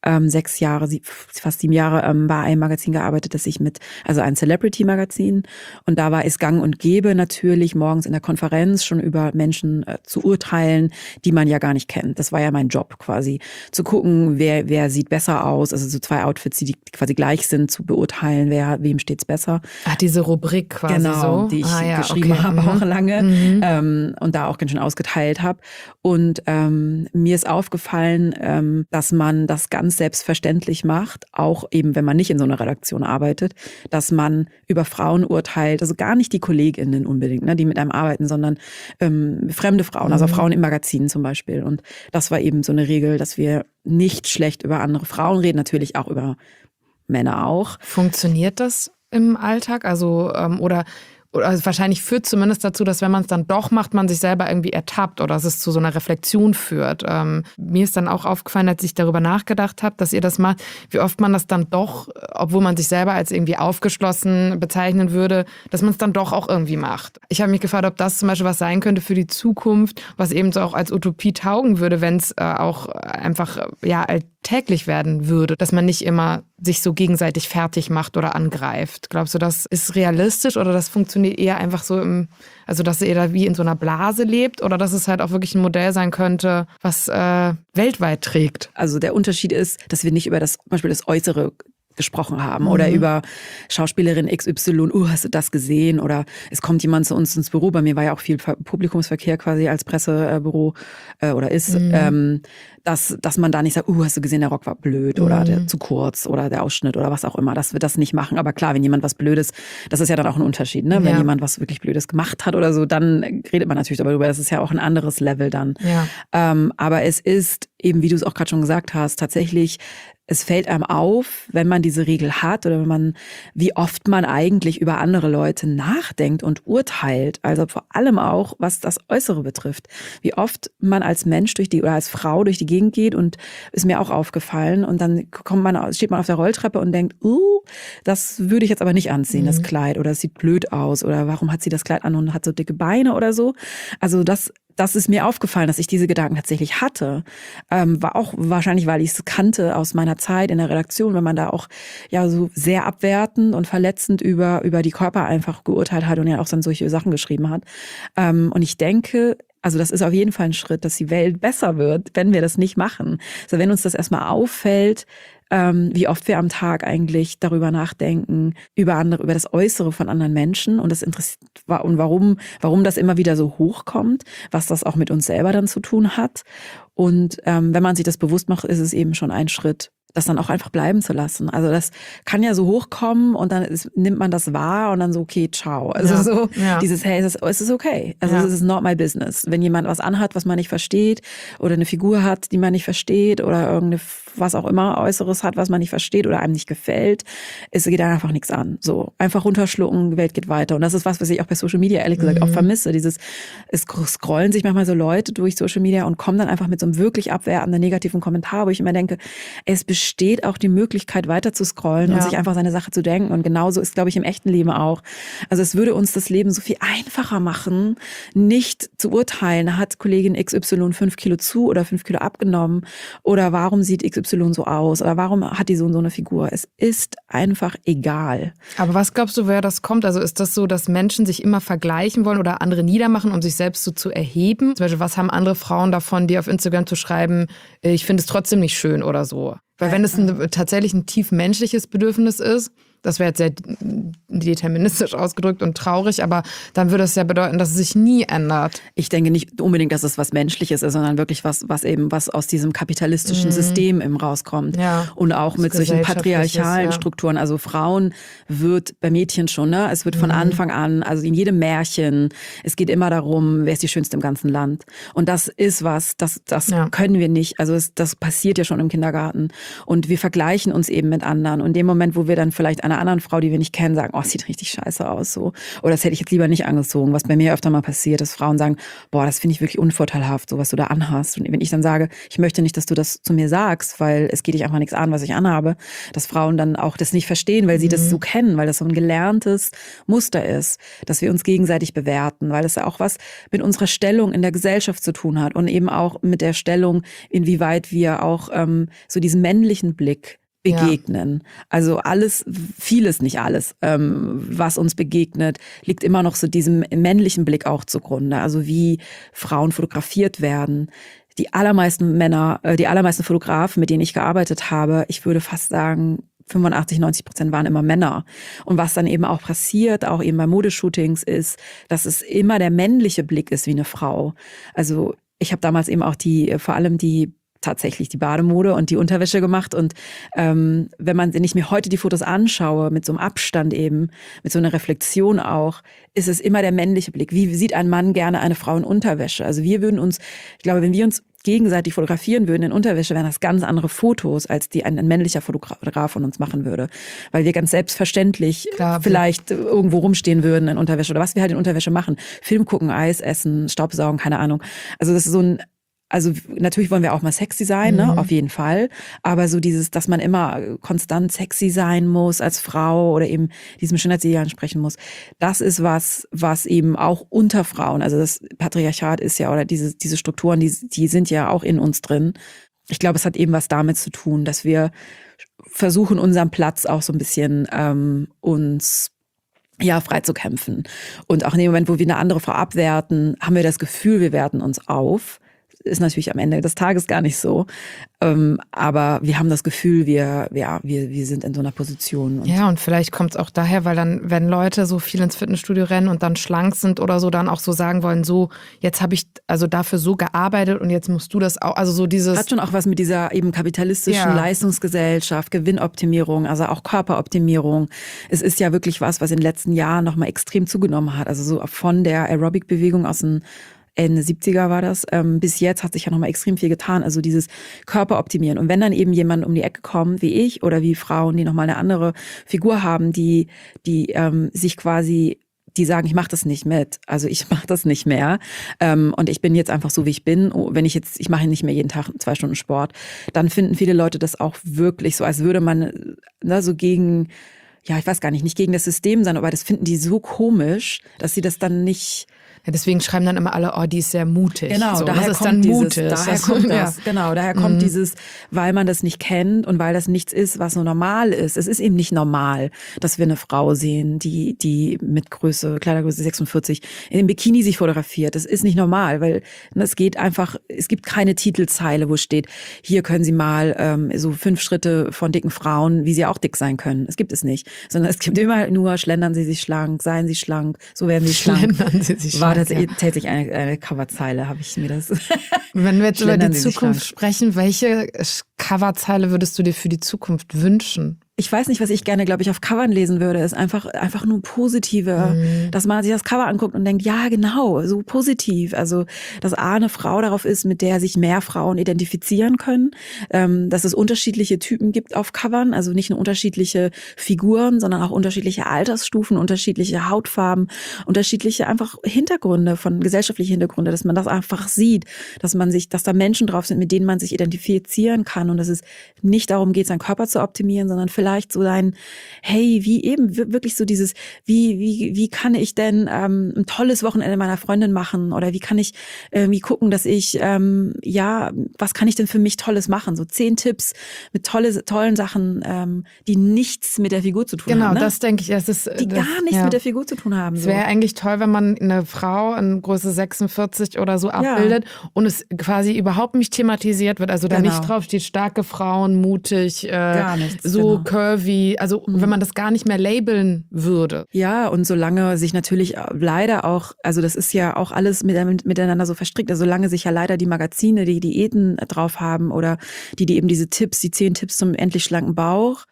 ähm, sechs Jahre, sie, fast sieben Jahre ähm, bei einem Magazin gearbeitet, das ich mit, also ein Celebrity-Magazin. Und da war es gang und gäbe natürlich morgens in der Konferenz schon über Menschen äh, zu urteilen, die man ja gar nicht kennt. Das war ja mein Job quasi, zu gucken, wer wer sieht besser aus, also so zwei Outfits, die quasi gleich sind, zu beurteilen, wer wem steht's besser. Ach, diese Rubrik quasi genau, so? die ich ah, ja, geschrieben okay. habe, mhm. auch lange Mhm. ähm, und da auch ganz schön ausgeteilt habe. Und ähm, mir ist aufgefallen, ähm, dass man das ganz selbstverständlich macht, auch eben, wenn man nicht in so einer Redaktion arbeitet, dass man über Frauen urteilt, also gar nicht die KollegInnen unbedingt, ne, die mit einem arbeiten, sondern ähm, fremde Frauen, also Mhm. Frauen im Magazin zum Beispiel. Und das war eben so eine Regel, dass wir nicht schlecht über andere Frauen reden, natürlich auch über Männer auch. Funktioniert das im Alltag? Also, ähm, oder, oder also wahrscheinlich führt zumindest dazu, dass wenn man es dann doch macht, man sich selber irgendwie ertappt oder dass es zu so einer Reflexion führt. Ähm, mir ist dann auch aufgefallen, als ich darüber nachgedacht habe, dass ihr das macht, wie oft man das dann doch, obwohl man sich selber als irgendwie aufgeschlossen bezeichnen würde, dass man es dann doch auch irgendwie macht. Ich habe mich gefragt, ob das zum Beispiel was sein könnte für die Zukunft, was eben so auch als Utopie taugen würde, wenn es äh, auch einfach äh, ja alltäglich werden würde, dass man nicht immer sich so gegenseitig fertig macht oder angreift. Glaubst du, das ist realistisch oder das funktioniert eher einfach so im, also dass ihr da wie in so einer Blase lebt oder dass es halt auch wirklich ein Modell sein könnte, was äh, weltweit trägt? Also der Unterschied ist, dass wir nicht über das, zum Beispiel das Äußere gesprochen haben oder Mhm. über Schauspielerin X Y, uh, hast du das gesehen? Oder es kommt jemand zu uns ins Büro, bei mir war ja auch viel Publikumsverkehr quasi als Pressebüro äh, oder ist, Mhm. ähm, dass, dass man da nicht sagt, uh, hast du gesehen, der Rock war blöd Mhm. oder der, zu kurz oder der Ausschnitt oder was auch immer, dass wir das nicht machen. Aber klar, wenn jemand was Blödes, das ist ja dann auch ein Unterschied, ne? Wenn Ja. jemand was wirklich Blödes gemacht hat oder so, dann redet man natürlich darüber, das ist ja auch ein anderes Level dann. Ja. Ähm, aber es ist eben, wie du es auch gerade schon gesagt hast, tatsächlich, es fällt einem auf, wenn man diese Regel hat oder wenn man, wie oft man eigentlich über andere Leute nachdenkt und urteilt. Also vor allem auch, was das Äußere betrifft. Wie oft man als Mensch durch die oder als Frau durch die Gegend geht und ist mir auch aufgefallen. Und dann kommt man, steht man auf der Rolltreppe und denkt, uh, das würde ich jetzt aber nicht anziehen, Mhm. das Kleid. Oder es sieht blöd aus. Oder warum hat sie das Kleid an und hat so dicke Beine oder so. Also das Das ist mir aufgefallen, dass ich diese Gedanken tatsächlich hatte. Ähm, war auch wahrscheinlich, weil ich es kannte aus meiner Zeit in der Redaktion, wenn man da auch ja so sehr abwertend und verletzend über über die Körper einfach geurteilt hat und ja auch dann solche Sachen geschrieben hat. Ähm, und ich denke, also das ist auf jeden Fall ein Schritt, dass die Welt besser wird, wenn wir das nicht machen. Also wenn uns das erstmal auffällt, ähm, wie oft wir am Tag eigentlich darüber nachdenken, über andere, über das Äußere von anderen Menschen und das interessiert und warum, warum das immer wieder so hochkommt, was das auch mit uns selber dann zu tun hat. Und ähm, wenn man sich das bewusst macht, ist es eben schon ein Schritt, das dann auch einfach bleiben zu lassen. Also das kann ja so hochkommen und dann ist, nimmt man das wahr und dann so, okay, ciao. Also Ja, so ja. dieses, hey, es ist, es ist okay. Also Ja. es ist not my business. Wenn jemand was anhat, was man nicht versteht oder eine Figur hat, die man nicht versteht oder irgendeine, was auch immer Äußeres hat, was man nicht versteht oder einem nicht gefällt, es geht einem einfach nichts an. So einfach runterschlucken, die Welt geht weiter. Und das ist was, was ich auch bei Social Media ehrlich gesagt Mhm. auch vermisse. Dieses, es scrollen sich manchmal so Leute durch Social Media und kommen dann einfach mit so einem wirklich abwertenden, negativen Kommentar, wo ich immer denke, es besteht auch die Möglichkeit, weiter zu scrollen Ja. und sich einfach seine Sache zu denken. Und genauso ist, glaube ich, im echten Leben auch. Also es würde uns das Leben so viel einfacher machen, nicht zu urteilen, hat Kollegin X Y fünf Kilo zu oder fünf Kilo abgenommen oder warum sieht X Y so aus oder warum hat die so und so eine Figur. Es ist einfach egal. Aber was glaubst du, woher das kommt? Also ist das so, dass Menschen sich immer vergleichen wollen oder andere niedermachen, um sich selbst so zu erheben? Zum Beispiel, was haben andere Frauen davon, dir auf Instagram zu schreiben, ich finde es trotzdem nicht schön oder so? Weil wenn es ein, tatsächlich ein tief menschliches Bedürfnis ist, das wäre jetzt sehr deterministisch ausgedrückt und traurig, aber dann würde es ja bedeuten, dass es sich nie ändert. Ich denke nicht unbedingt, dass es was Menschliches ist, sondern wirklich was, was eben was aus diesem kapitalistischen Mhm. System eben rauskommt. Ja. Und auch mit solchen Gesellschaftliches, patriarchalen ja. Strukturen. Also Frauen wird bei Mädchen schon, ne? Es wird von Mhm. Anfang an, also in jedem Märchen, es geht immer darum, wer ist die Schönste im ganzen Land. Und das ist was, das, das Ja. können wir nicht. Also es, das passiert ja schon im Kindergarten. Und wir vergleichen uns eben mit anderen. Und in dem Moment, wo wir dann vielleicht einer einer anderen Frau, die wir nicht kennen, sagen, oh, sieht richtig scheiße aus, so. Oder das hätte ich jetzt lieber nicht angezogen, was bei mir öfter mal passiert, dass Frauen sagen, boah, das finde ich wirklich unvorteilhaft, so was du da anhast. Und wenn ich dann sage, ich möchte nicht, dass du das zu mir sagst, weil es geht dich einfach nichts an, was ich anhabe, dass Frauen dann auch das nicht verstehen, weil sie mhm. das so kennen, weil das so ein gelerntes Muster ist, dass wir uns gegenseitig bewerten, weil das ja auch was mit unserer Stellung in der Gesellschaft zu tun hat und eben auch mit der Stellung, inwieweit wir auch ähm, so diesen männlichen Blick begegnen. Ja. Also alles, vieles, nicht alles, ähm, was uns begegnet, liegt immer noch so diesem männlichen Blick auch zugrunde. Also wie Frauen fotografiert werden. Die allermeisten Männer, äh, die allermeisten Fotografen, mit denen ich gearbeitet habe, ich würde fast sagen, fünfundachtzig, neunzig Prozent waren immer Männer. Und was dann eben auch passiert, auch eben bei Modeshootings, ist, dass es immer der männliche Blick ist wie eine Frau. Also ich habe damals eben auch die, vor allem die tatsächlich die Bademode und die Unterwäsche gemacht. Und ähm, wenn man, wenn ich mir heute die Fotos anschaue, mit so einem Abstand eben, mit so einer Reflexion auch, ist es immer der männliche Blick. Wie sieht ein Mann gerne eine Frau in Unterwäsche? Also wir würden uns, ich glaube, wenn wir uns gegenseitig fotografieren würden in Unterwäsche, wären das ganz andere Fotos, als die ein, ein männlicher Fotograf von uns machen würde. Weil wir ganz selbstverständlich Klar, vielleicht irgendwo rumstehen würden in Unterwäsche oder was wir halt in Unterwäsche machen. Film gucken, Eis essen, Staubsaugen, keine Ahnung. Also das ist so ein Also natürlich wollen wir auch mal sexy sein, ne? Mhm. Auf jeden Fall. Aber so dieses, dass man immer konstant sexy sein muss als Frau oder eben diesem Schönheitsideal entsprechen muss, das ist was, was eben auch unter Frauen, also das Patriarchat ist ja, oder diese, diese Strukturen, die, die sind ja auch in uns drin. Ich glaube, es hat eben was damit zu tun, dass wir versuchen, unseren Platz auch so ein bisschen ähm, uns ja, frei zu kämpfen. Und auch in dem Moment, wo wir eine andere Frau abwerten, haben wir das Gefühl, wir werten uns auf. Ist natürlich am Ende des Tages gar nicht so. Ähm, aber wir haben das Gefühl, wir, ja, wir, wir sind in so einer Position. Und ja, und vielleicht kommt es auch daher, weil dann, wenn Leute so viel ins Fitnessstudio rennen und dann schlank sind oder so, dann auch so sagen wollen, so, jetzt habe ich also dafür so gearbeitet und jetzt musst du das auch, also so dieses. Hat schon auch was mit dieser eben kapitalistischen ja. Leistungsgesellschaft, Gewinnoptimierung, also auch Körperoptimierung. Es ist ja wirklich was, was in den letzten Jahren nochmal extrem zugenommen hat. Also so von der Aerobic-Bewegung aus den Ende siebziger war das. Ähm, bis jetzt hat sich ja nochmal extrem viel getan. Also dieses Körperoptimieren. Und wenn dann eben jemand um die Ecke kommt, wie ich oder wie Frauen, die nochmal eine andere Figur haben, die, die ähm, sich quasi, die sagen, ich mache das nicht mit. Also ich mache das nicht mehr. Ähm, und ich bin jetzt einfach so, wie ich bin. Wenn ich jetzt, ich mache nicht mehr jeden Tag zwei Stunden Sport, dann finden viele Leute das auch wirklich so, als würde man ne, so gegen, ja, ich weiß gar nicht, nicht gegen das System sein, aber das finden die so komisch, dass sie das dann nicht. Ja, deswegen schreiben dann immer alle, oh, die ist sehr mutig. Genau, so, daher das ist kommt dann dieses, mutig. daher das, kommt das, ja. genau, daher kommt mhm. dieses, weil man das nicht kennt und weil das nichts ist, was so normal ist. Es ist eben nicht normal, dass wir eine Frau sehen, die, die mit Größe, Kleidergröße sechsundvierzig in dem Bikini sich fotografiert. Das ist nicht normal, weil es geht einfach, es gibt keine Titelzeile, wo steht, hier können Sie mal ähm, so fünf Schritte von dicken Frauen, wie sie auch dick sein können. Es gibt es nicht, sondern es gibt immer nur, schlendern Sie sich schlank, seien Sie schlank, so werden Sie schlank. Schlendern Sie sich War schlank, das ja. Tatsächlich eine, eine Coverzeile, habe ich mir das. Wenn wir jetzt über die Zukunft sprechen, welche Coverzeile würdest du dir für die Zukunft wünschen? Ich weiß nicht, was ich gerne, glaube ich, auf Covern lesen würde. Ist einfach, einfach nur positive, mhm. dass man sich das Cover anguckt und denkt, ja, genau, so positiv. Also, dass A, eine Frau darauf ist, mit der sich mehr Frauen identifizieren können, ähm, dass es unterschiedliche Typen gibt auf Covern, also nicht nur unterschiedliche Figuren, sondern auch unterschiedliche Altersstufen, unterschiedliche Hautfarben, unterschiedliche einfach Hintergründe von gesellschaftlichen Hintergründe, dass man das einfach sieht, dass man sich, dass da Menschen drauf sind, mit denen man sich identifizieren kann und dass es nicht darum geht, seinen Körper zu optimieren, sondern vielleicht so sein, hey, wie eben wirklich so dieses, wie wie wie kann ich denn ähm, ein tolles Wochenende meiner Freundin machen oder wie kann ich irgendwie gucken, dass ich ähm, ja, was kann ich denn für mich Tolles machen? So zehn Tipps mit tolle tollen Sachen, ähm, die nichts mit der Figur zu tun genau, haben. Genau, ne? das denke ich, das ist die das, gar nichts ja. mit der Figur zu tun haben. Es so. wäre eigentlich toll, wenn man eine Frau in Größe sechsundvierzig oder so abbildet ja. und es quasi überhaupt nicht thematisiert wird. Also da genau. nicht drauf steht, starke Frauen, mutig, äh, gar nichts, so genau. curvy. Also mhm. wenn man das gar nicht mehr labeln würde. Ja, und solange sich natürlich leider auch, also das ist ja auch alles mit, miteinander so verstrickt, also solange sich ja leider die Magazine, die Diäten drauf haben oder die, die eben diese Tipps, die zehn Tipps zum endlich schlanken Bauch,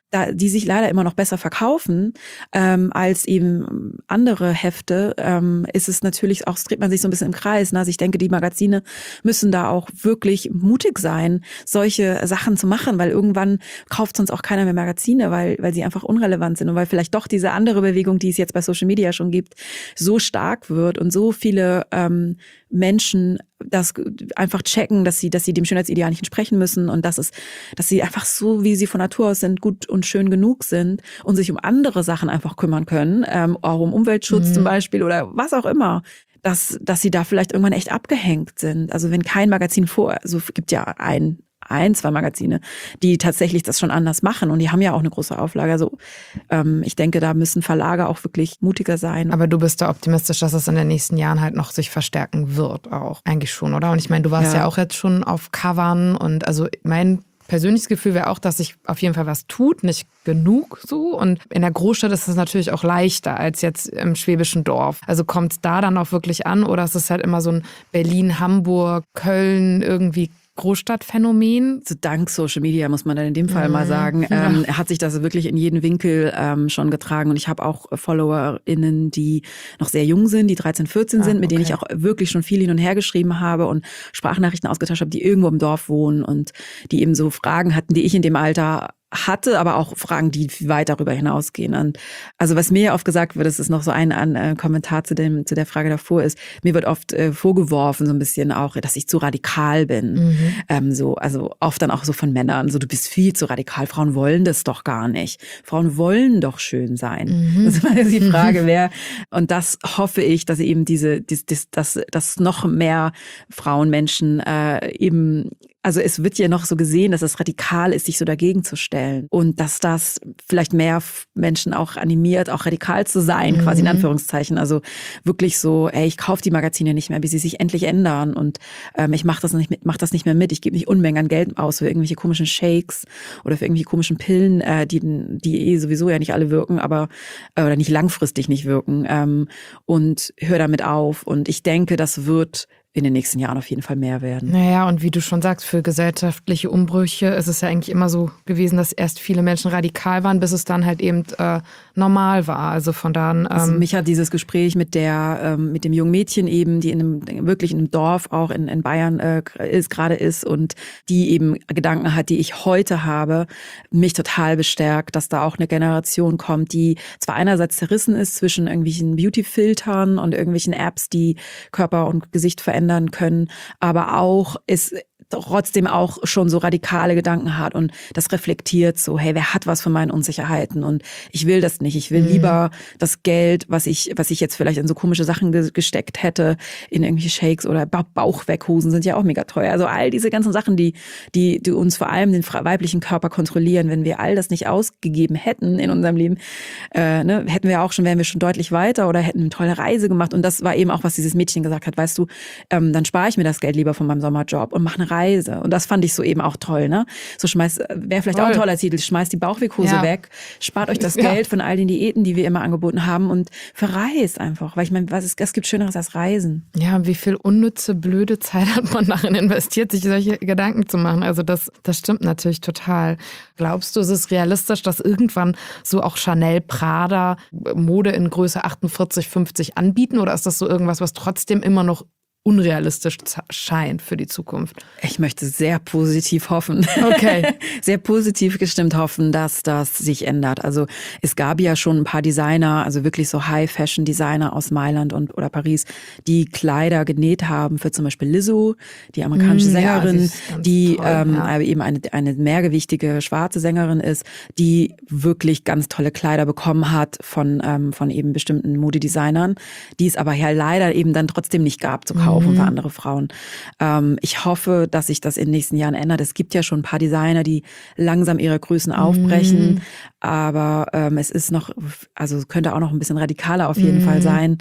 da, die sich leider immer noch besser verkaufen ähm, als eben andere Hefte, ähm, ist es natürlich auch, dreht man sich so ein bisschen im Kreis. Ne? Also ich denke, die Magazine müssen da auch wirklich mutig sein, solche Sachen zu machen, weil irgendwann kauft sonst auch keiner mehr Magazine, weil weil sie einfach unrelevant sind und weil vielleicht doch diese andere Bewegung, die es jetzt bei Social Media schon gibt, so stark wird und so viele ähm, Menschen das einfach checken, dass sie, dass sie dem Schönheitsideal nicht entsprechen müssen und dass es, dass sie einfach so, wie sie von Natur aus sind, gut und schön genug sind und sich um andere Sachen einfach kümmern können, ähm, auch um Umweltschutz mhm. zum Beispiel oder was auch immer, dass, dass sie da vielleicht irgendwann echt abgehängt sind. Also wenn kein Magazin vor, also gibt ja ein ein, zwei Magazine, die tatsächlich das schon anders machen und die haben ja auch eine große Auflage. Also ähm, ich denke, da müssen Verlage auch wirklich mutiger sein. Aber du bist da optimistisch, dass es in den nächsten Jahren halt noch sich verstärken wird auch. Eigentlich schon, oder? Und ich meine, du warst ja, ja auch jetzt schon auf Covern und also mein persönliches Gefühl wäre auch, dass sich auf jeden Fall was tut, nicht genug so. Und in der Großstadt ist es natürlich auch leichter als jetzt im schwäbischen Dorf. Also kommt es da dann auch wirklich an oder ist es halt immer so ein Berlin, Hamburg, Köln irgendwie Großstadtphänomen? So dank Social Media muss man dann in dem Fall mhm. mal sagen, ähm, ja. hat sich das wirklich in jeden Winkel ähm, schon getragen. Und ich habe auch FollowerInnen, die noch sehr jung sind, die dreizehn, vierzehn ah, sind, mit okay. denen ich auch wirklich schon viel hin und her geschrieben habe und Sprachnachrichten ausgetauscht habe, die irgendwo im Dorf wohnen und die eben so Fragen hatten, die ich in dem Alter hatte, aber auch Fragen, die weit darüber hinausgehen. Und also was mir oft gesagt wird, das ist noch so ein, ein äh, Kommentar zu dem zu der Frage davor ist, mir wird oft äh, vorgeworfen so ein bisschen auch, dass ich zu radikal bin. Mhm. Ähm, so, also oft dann auch so von Männern, so du bist viel zu radikal, Frauen wollen das doch gar nicht. Frauen wollen doch schön sein. Mhm. Das ist immer die Frage, wer und das hoffe ich, dass eben diese, dies, dies, dass, dass noch mehr Frauen, Menschen äh, eben also es wird ja noch so gesehen, dass es radikal ist, sich so dagegen zu stellen. Und dass das vielleicht mehr Menschen auch animiert, auch radikal zu sein, mhm. quasi in Anführungszeichen. Also wirklich so, ey, ich kaufe die Magazine nicht mehr, bis sie sich endlich ändern. Und ähm, ich mache das nicht mit, mach das nicht mehr mit. Ich gebe nicht Unmengen an Geld aus für irgendwelche komischen Shakes oder für irgendwelche komischen Pillen, äh, die, die eh sowieso ja nicht alle wirken, aber äh, oder nicht langfristig nicht wirken. Ähm, und hör damit auf. Und ich denke, das wird in den nächsten Jahren auf jeden Fall mehr werden. Naja, und wie du schon sagst, für gesellschaftliche Umbrüche ist es ja eigentlich immer so gewesen, dass erst viele Menschen radikal waren, bis es dann halt eben äh, normal war. Also von da an... Ähm also mich hat dieses Gespräch mit der, ähm, mit dem jungen Mädchen eben, die in einem, wirklich in einem Dorf auch in, in Bayern äh, ist, gerade ist und die eben Gedanken hat, die ich heute habe, mich total bestärkt, dass da auch eine Generation kommt, die zwar einerseits zerrissen ist zwischen irgendwelchen Beauty-Filtern und irgendwelchen Apps, die Körper und Gesicht verändern können, aber auch ist trotzdem auch schon so radikale Gedanken hat und das reflektiert so, hey, wer hat was von meinen Unsicherheiten und ich will das nicht. Ich will mhm. lieber das Geld, was ich was ich jetzt vielleicht in so komische Sachen ge- gesteckt hätte, in irgendwelche Shakes oder ba- Bauchweghosen sind ja auch mega teuer. Also all diese ganzen Sachen, die die die uns vor allem den weiblichen Körper kontrollieren, wenn wir all das nicht ausgegeben hätten in unserem Leben, äh, ne, hätten wir auch schon, wären wir schon deutlich weiter oder hätten eine tolle Reise gemacht. Und das war eben auch, was dieses Mädchen gesagt hat, weißt du, ähm, dann spare ich mir das Geld lieber von meinem Sommerjob und mache eine Reise. Und das fand ich so eben auch toll, ne? So schmeißt, wäre vielleicht Toll. auch ein toller Titel, schmeißt die Bauchweghose ja. weg, spart euch das ja. Geld von all den Diäten, die wir immer angeboten haben und verreist einfach. Weil ich meine, was ist, es gibt Schöneres als Reisen. Ja, wie viel unnütze, blöde Zeit hat man darin investiert, sich solche Gedanken zu machen. Also das, das stimmt natürlich total. Glaubst du, es ist realistisch, dass irgendwann so auch Chanel, Prada Mode in Größe achtundvierzig, fünfzig anbieten? Oder ist das so irgendwas, was trotzdem immer noch unrealistisch scheint für die Zukunft? Ich möchte sehr positiv hoffen. Okay. Sehr positiv gestimmt hoffen, dass das sich ändert. Also es gab ja schon ein paar Designer, also wirklich so High-Fashion-Designer aus Mailand und oder Paris, die Kleider genäht haben für zum Beispiel Lizzo, die amerikanische mm, Sängerin, ja, die toll, ähm, ja. eben eine, eine mehrgewichtige schwarze Sängerin ist, die wirklich ganz tolle Kleider bekommen hat von, ähm, von eben bestimmten Modedesignern, die es aber ja leider eben dann trotzdem nicht gab zu kaufen. Kaufen für andere Frauen. Ähm, ich hoffe, dass sich das in den nächsten Jahren ändert. Es gibt ja schon ein paar Designer, die langsam ihre Größen aufbrechen, mm. aber ähm, es ist noch, also es könnte auch noch ein bisschen radikaler auf jeden mm. Fall sein.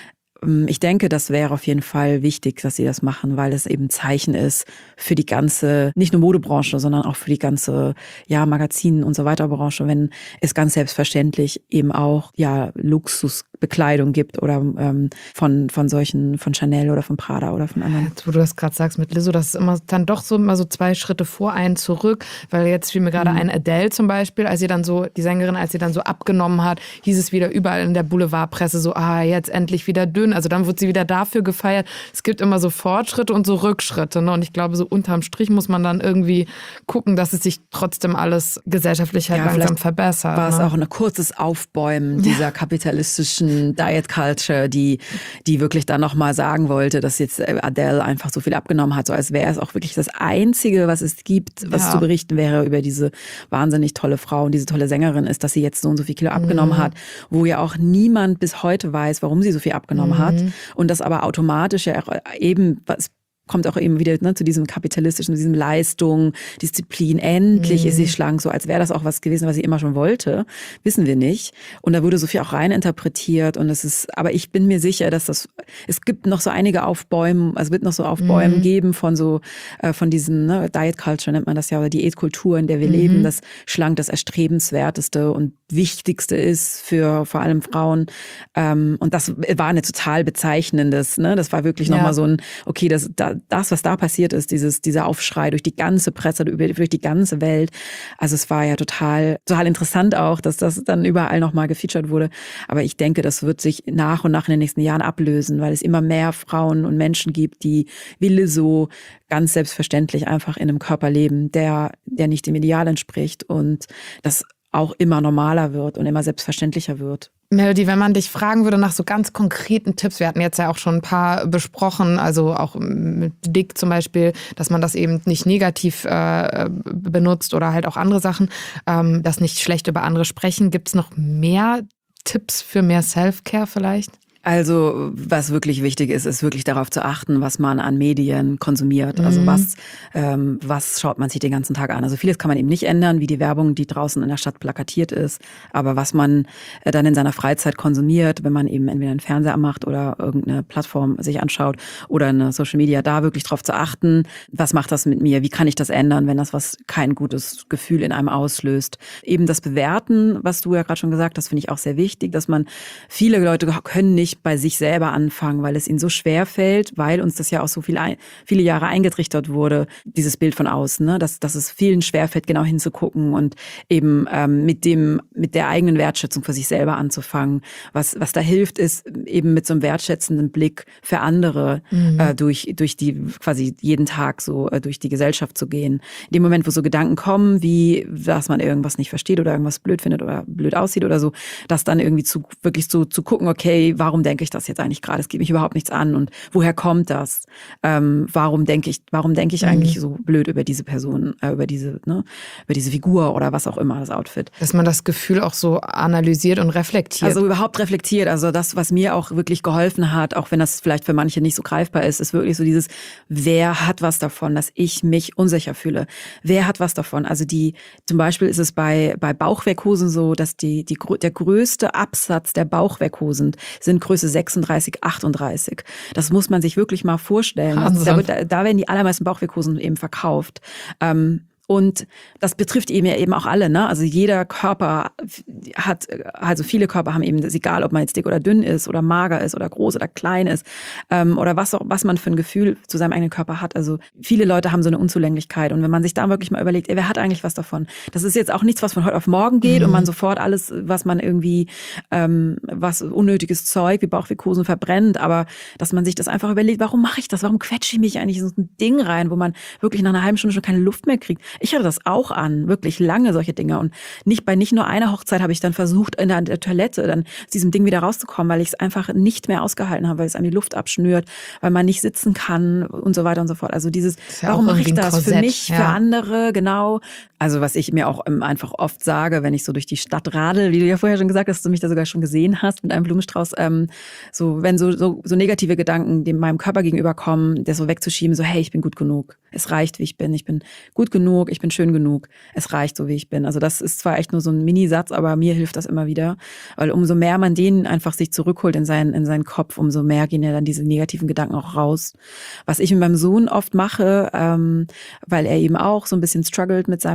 Ich denke, das wäre auf jeden Fall wichtig, dass sie das machen, weil es eben ein Zeichen ist für die ganze, nicht nur Modebranche, sondern auch für die ganze, ja, Magazin und so weiter Branche, wenn es ganz selbstverständlich eben auch, ja, Luxus Bekleidung gibt oder ähm, von, von solchen, von Chanel oder von Prada oder von anderen. Jetzt, wo du das gerade sagst mit Lizzo, das ist immer dann doch so immer so zwei Schritte vor, einen zurück, weil jetzt fiel mir gerade Mhm. ein Adele zum Beispiel, als sie dann so, die Sängerin, als sie dann so abgenommen hat, hieß es wieder überall in der Boulevardpresse so, ah, jetzt endlich wieder dünn, also dann wird sie wieder dafür gefeiert. Es gibt immer so Fortschritte und so Rückschritte, ne? Und ich glaube, so unterm Strich muss man dann irgendwie gucken, dass es sich trotzdem alles gesellschaftlich halt Ja, langsam vielleicht verbessert. war es ne? auch ein kurzes Aufbäumen dieser kapitalistischen Diet Culture, die, die wirklich dann nochmal sagen wollte, dass jetzt Adele einfach so viel abgenommen hat, so als wäre es auch wirklich das Einzige, was es gibt, was Ja. zu berichten wäre über diese wahnsinnig tolle Frau und diese tolle Sängerin ist, dass sie jetzt so und so viel Kilo abgenommen Mhm. hat, wo ja auch niemand bis heute weiß, warum sie so viel abgenommen Mhm. hat und das aber automatisch ja auch eben, was kommt auch eben wieder ne, zu diesem kapitalistischen, zu diesem Leistung, Disziplin. Endlich Mhm. ist sie schlank, so als wäre das auch was gewesen, was sie immer schon wollte. Wissen wir nicht. Und da wurde so viel auch rein interpretiert. Und es ist, aber ich bin mir sicher, dass das, es gibt noch so einige Aufbäumen, also wird noch so Aufbäumen Mhm. geben von so, äh, von diesem ne, Diet Culture nennt man das ja, oder Diätkultur, in der wir Mhm. leben, dass schlank das Erstrebenswerteste und Wichtigste ist für vor allem Frauen. Ähm, und das war eine total bezeichnendes, ne? Das war wirklich Ja. nochmal so ein, okay, das, da, das, was da passiert ist, dieses, dieser Aufschrei durch die ganze Presse, durch die ganze Welt. Also es war ja total, total interessant auch, dass das dann überall nochmal gefeatured wurde. Aber ich denke, das wird sich nach und nach in den nächsten Jahren ablösen, weil es immer mehr Frauen und Menschen gibt, die wie Lizzo ganz selbstverständlich einfach in einem Körper leben, der, der nicht dem Ideal entspricht und das auch immer normaler wird und immer selbstverständlicher wird. Melody, wenn man dich fragen würde nach so ganz konkreten Tipps, wir hatten jetzt ja auch schon ein paar besprochen, also auch mit Dick zum Beispiel, dass man das eben nicht negativ äh, benutzt oder halt auch andere Sachen, ähm, das nicht schlecht über andere sprechen. Gibt es noch mehr Tipps für mehr Self-Care vielleicht? Also was wirklich wichtig ist, ist wirklich darauf zu achten, was man an Medien konsumiert. Also Mhm. was, ähm, was schaut man sich den ganzen Tag an. Also vieles kann man eben nicht ändern, wie die Werbung, die draußen in der Stadt plakatiert ist. Aber was man äh, dann in seiner Freizeit konsumiert, wenn man eben entweder einen Fernseher macht oder irgendeine Plattform sich anschaut oder eine Social Media, da wirklich drauf zu achten, was macht das mit mir, wie kann ich das ändern, wenn das was kein gutes Gefühl in einem auslöst. Eben das Bewerten, was du ja gerade schon gesagt hast, finde ich auch sehr wichtig, dass man, viele Leute können nicht bei sich selber anfangen, weil es ihnen so schwer fällt, weil uns das ja auch so viel, viele Jahre eingetrichtert wurde, dieses Bild von außen, ne? dass, dass es vielen schwerfällt, genau hinzugucken und eben ähm, mit dem, mit der eigenen Wertschätzung für sich selber anzufangen. Was, was da hilft, ist eben mit so einem wertschätzenden Blick für andere Mhm. äh, durch, durch die quasi jeden Tag so äh, durch die Gesellschaft zu gehen. In dem Moment, wo so Gedanken kommen, wie dass man irgendwas nicht versteht oder irgendwas blöd findet oder blöd aussieht oder so, das dann irgendwie zu wirklich so zu gucken, okay, warum denke ich das jetzt eigentlich gerade? Es geht mich überhaupt nichts an und woher kommt das? Ähm, warum denke ich, warum denke ich Mhm. eigentlich so blöd über diese Person, äh, über diese, ne, über diese Figur oder was auch immer, das Outfit? Dass man das Gefühl auch so analysiert und reflektiert. Also überhaupt reflektiert. Also das, was mir auch wirklich geholfen hat, auch wenn das vielleicht für manche nicht so greifbar ist, ist wirklich so dieses, wer hat was davon, dass ich mich unsicher fühle? Wer hat was davon? Also die, zum Beispiel ist es bei, bei Bauchwerkhosen so, dass die, die, der größte Absatz der Bauchwerkhosen sind Größe sechsunddreißig, achtunddreißig. Das muss man sich wirklich mal vorstellen. Das, da, wird, da werden die allermeisten Bauchwerkhosen eben verkauft. Ähm, Und das betrifft eben ja eben auch alle, ne? Also jeder Körper hat, also viele Körper haben eben, ist egal, ob man jetzt dick oder dünn ist oder mager ist oder groß oder klein ist, ähm, oder was auch, was man für ein Gefühl zu seinem eigenen Körper hat. Also viele Leute haben so eine Unzulänglichkeit. Und wenn man sich da wirklich mal überlegt, ey, wer hat eigentlich was davon? Das ist jetzt auch nichts, was von heute auf morgen geht Mhm. und man sofort alles, was man irgendwie, ähm, was unnötiges Zeug wie Bauchwehkosen verbrennt, aber dass man sich das einfach überlegt, warum mache ich das? Warum quetsche ich mich eigentlich in so ein Ding rein, wo man wirklich nach einer halben Stunde schon keine Luft mehr kriegt? Ich hatte das auch an, wirklich lange solche Dinge. Und nicht bei nicht nur einer Hochzeit habe ich dann versucht, in der, in der Toilette dann aus diesem Ding wieder rauszukommen, weil ich es einfach nicht mehr ausgehalten habe, weil es einem die Luft abschnürt, weil man nicht sitzen kann und so weiter und so fort. Also dieses, ja warum mache ich das? Korsett, Für mich, ja. für andere, genau. Also was ich mir auch einfach oft sage, wenn ich so durch die Stadt radel, wie du ja vorher schon gesagt hast, dass du mich da sogar schon gesehen hast mit einem Blumenstrauß, ähm, so wenn so, so, so negative Gedanken dem meinem Körper gegenüber kommen, der so wegzuschieben, so hey, ich bin gut genug. Es reicht, wie ich bin. Ich bin gut genug, ich bin schön genug. Es reicht so, wie ich bin. Also das ist zwar echt nur so ein Minisatz, aber mir hilft das immer wieder. Weil umso mehr man den einfach sich zurückholt in seinen, in seinen Kopf, umso mehr gehen ja dann diese negativen Gedanken auch raus. Was ich mit meinem Sohn oft mache, ähm, weil er eben auch so ein bisschen struggelt mit seinem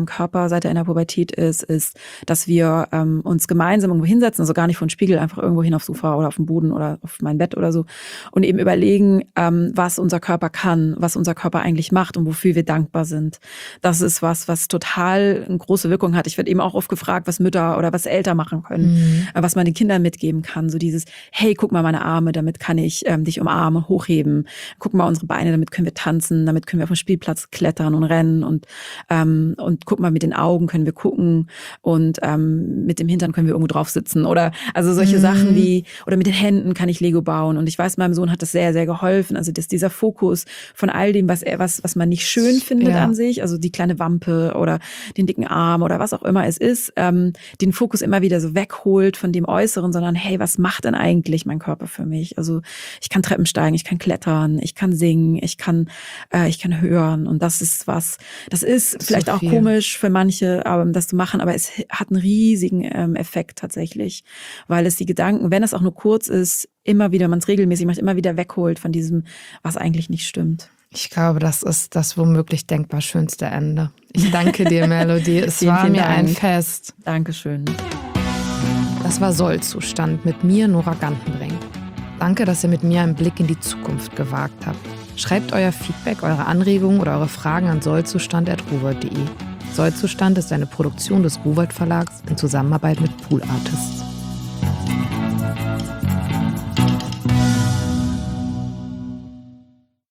Körper, seit er in der Pubertät ist, ist, dass wir ähm, uns gemeinsam irgendwo hinsetzen, also gar nicht vor den Spiegel, einfach irgendwo hin aufs Sofa oder auf den Boden oder auf mein Bett oder so und eben überlegen, ähm, was unser Körper kann, was unser Körper eigentlich macht und wofür wir dankbar sind. Das ist was, was total eine große Wirkung hat. Ich werde eben auch oft gefragt, was Mütter oder was Eltern machen können, mhm. was man den Kindern mitgeben kann. So dieses, hey, guck mal meine Arme, damit kann ich ähm, dich umarmen und hochheben. Guck mal unsere Beine, damit können wir tanzen, damit können wir auf dem Spielplatz klettern und rennen und ähm, und guck mal, mit den Augen können wir gucken und ähm, mit dem Hintern können wir irgendwo drauf sitzen oder also solche mhm. Sachen wie, oder mit den Händen kann ich Lego bauen und ich weiß, meinem Sohn hat das sehr, sehr geholfen. Also dass dieser Fokus von all dem, was er, was, was man nicht schön findet ja. an sich, also die kleine Wampe oder den dicken Arm oder was auch immer es ist, ähm, den Fokus immer wieder so wegholt von dem Äußeren, sondern hey, was macht denn eigentlich mein Körper für mich? Also ich kann Treppen steigen, ich kann klettern, ich kann singen, ich kann, äh, ich kann hören und das ist was, das ist das vielleicht ist auch viel. Komisch für manche, ähm, das zu machen, aber es hat einen riesigen ähm, Effekt tatsächlich, weil es die Gedanken, wenn es auch nur kurz ist, immer wieder, man es regelmäßig macht, immer wieder wegholt von diesem, was eigentlich nicht stimmt. Ich glaube, das ist das womöglich denkbar schönste Ende. Ich danke dir, Melody. Es vielen, war vielen mir Dank. ein Fest. Dankeschön. Das war Sollzustand mit mir, Nora Gantenbrink. Danke, dass ihr mit mir einen Blick in die Zukunft gewagt habt. Schreibt euer Feedback, eure Anregungen oder eure Fragen an sollzustand at ruwold punkt de. Sollzustand ist eine Produktion des Ruwold Verlags in Zusammenarbeit mit Pool Artists.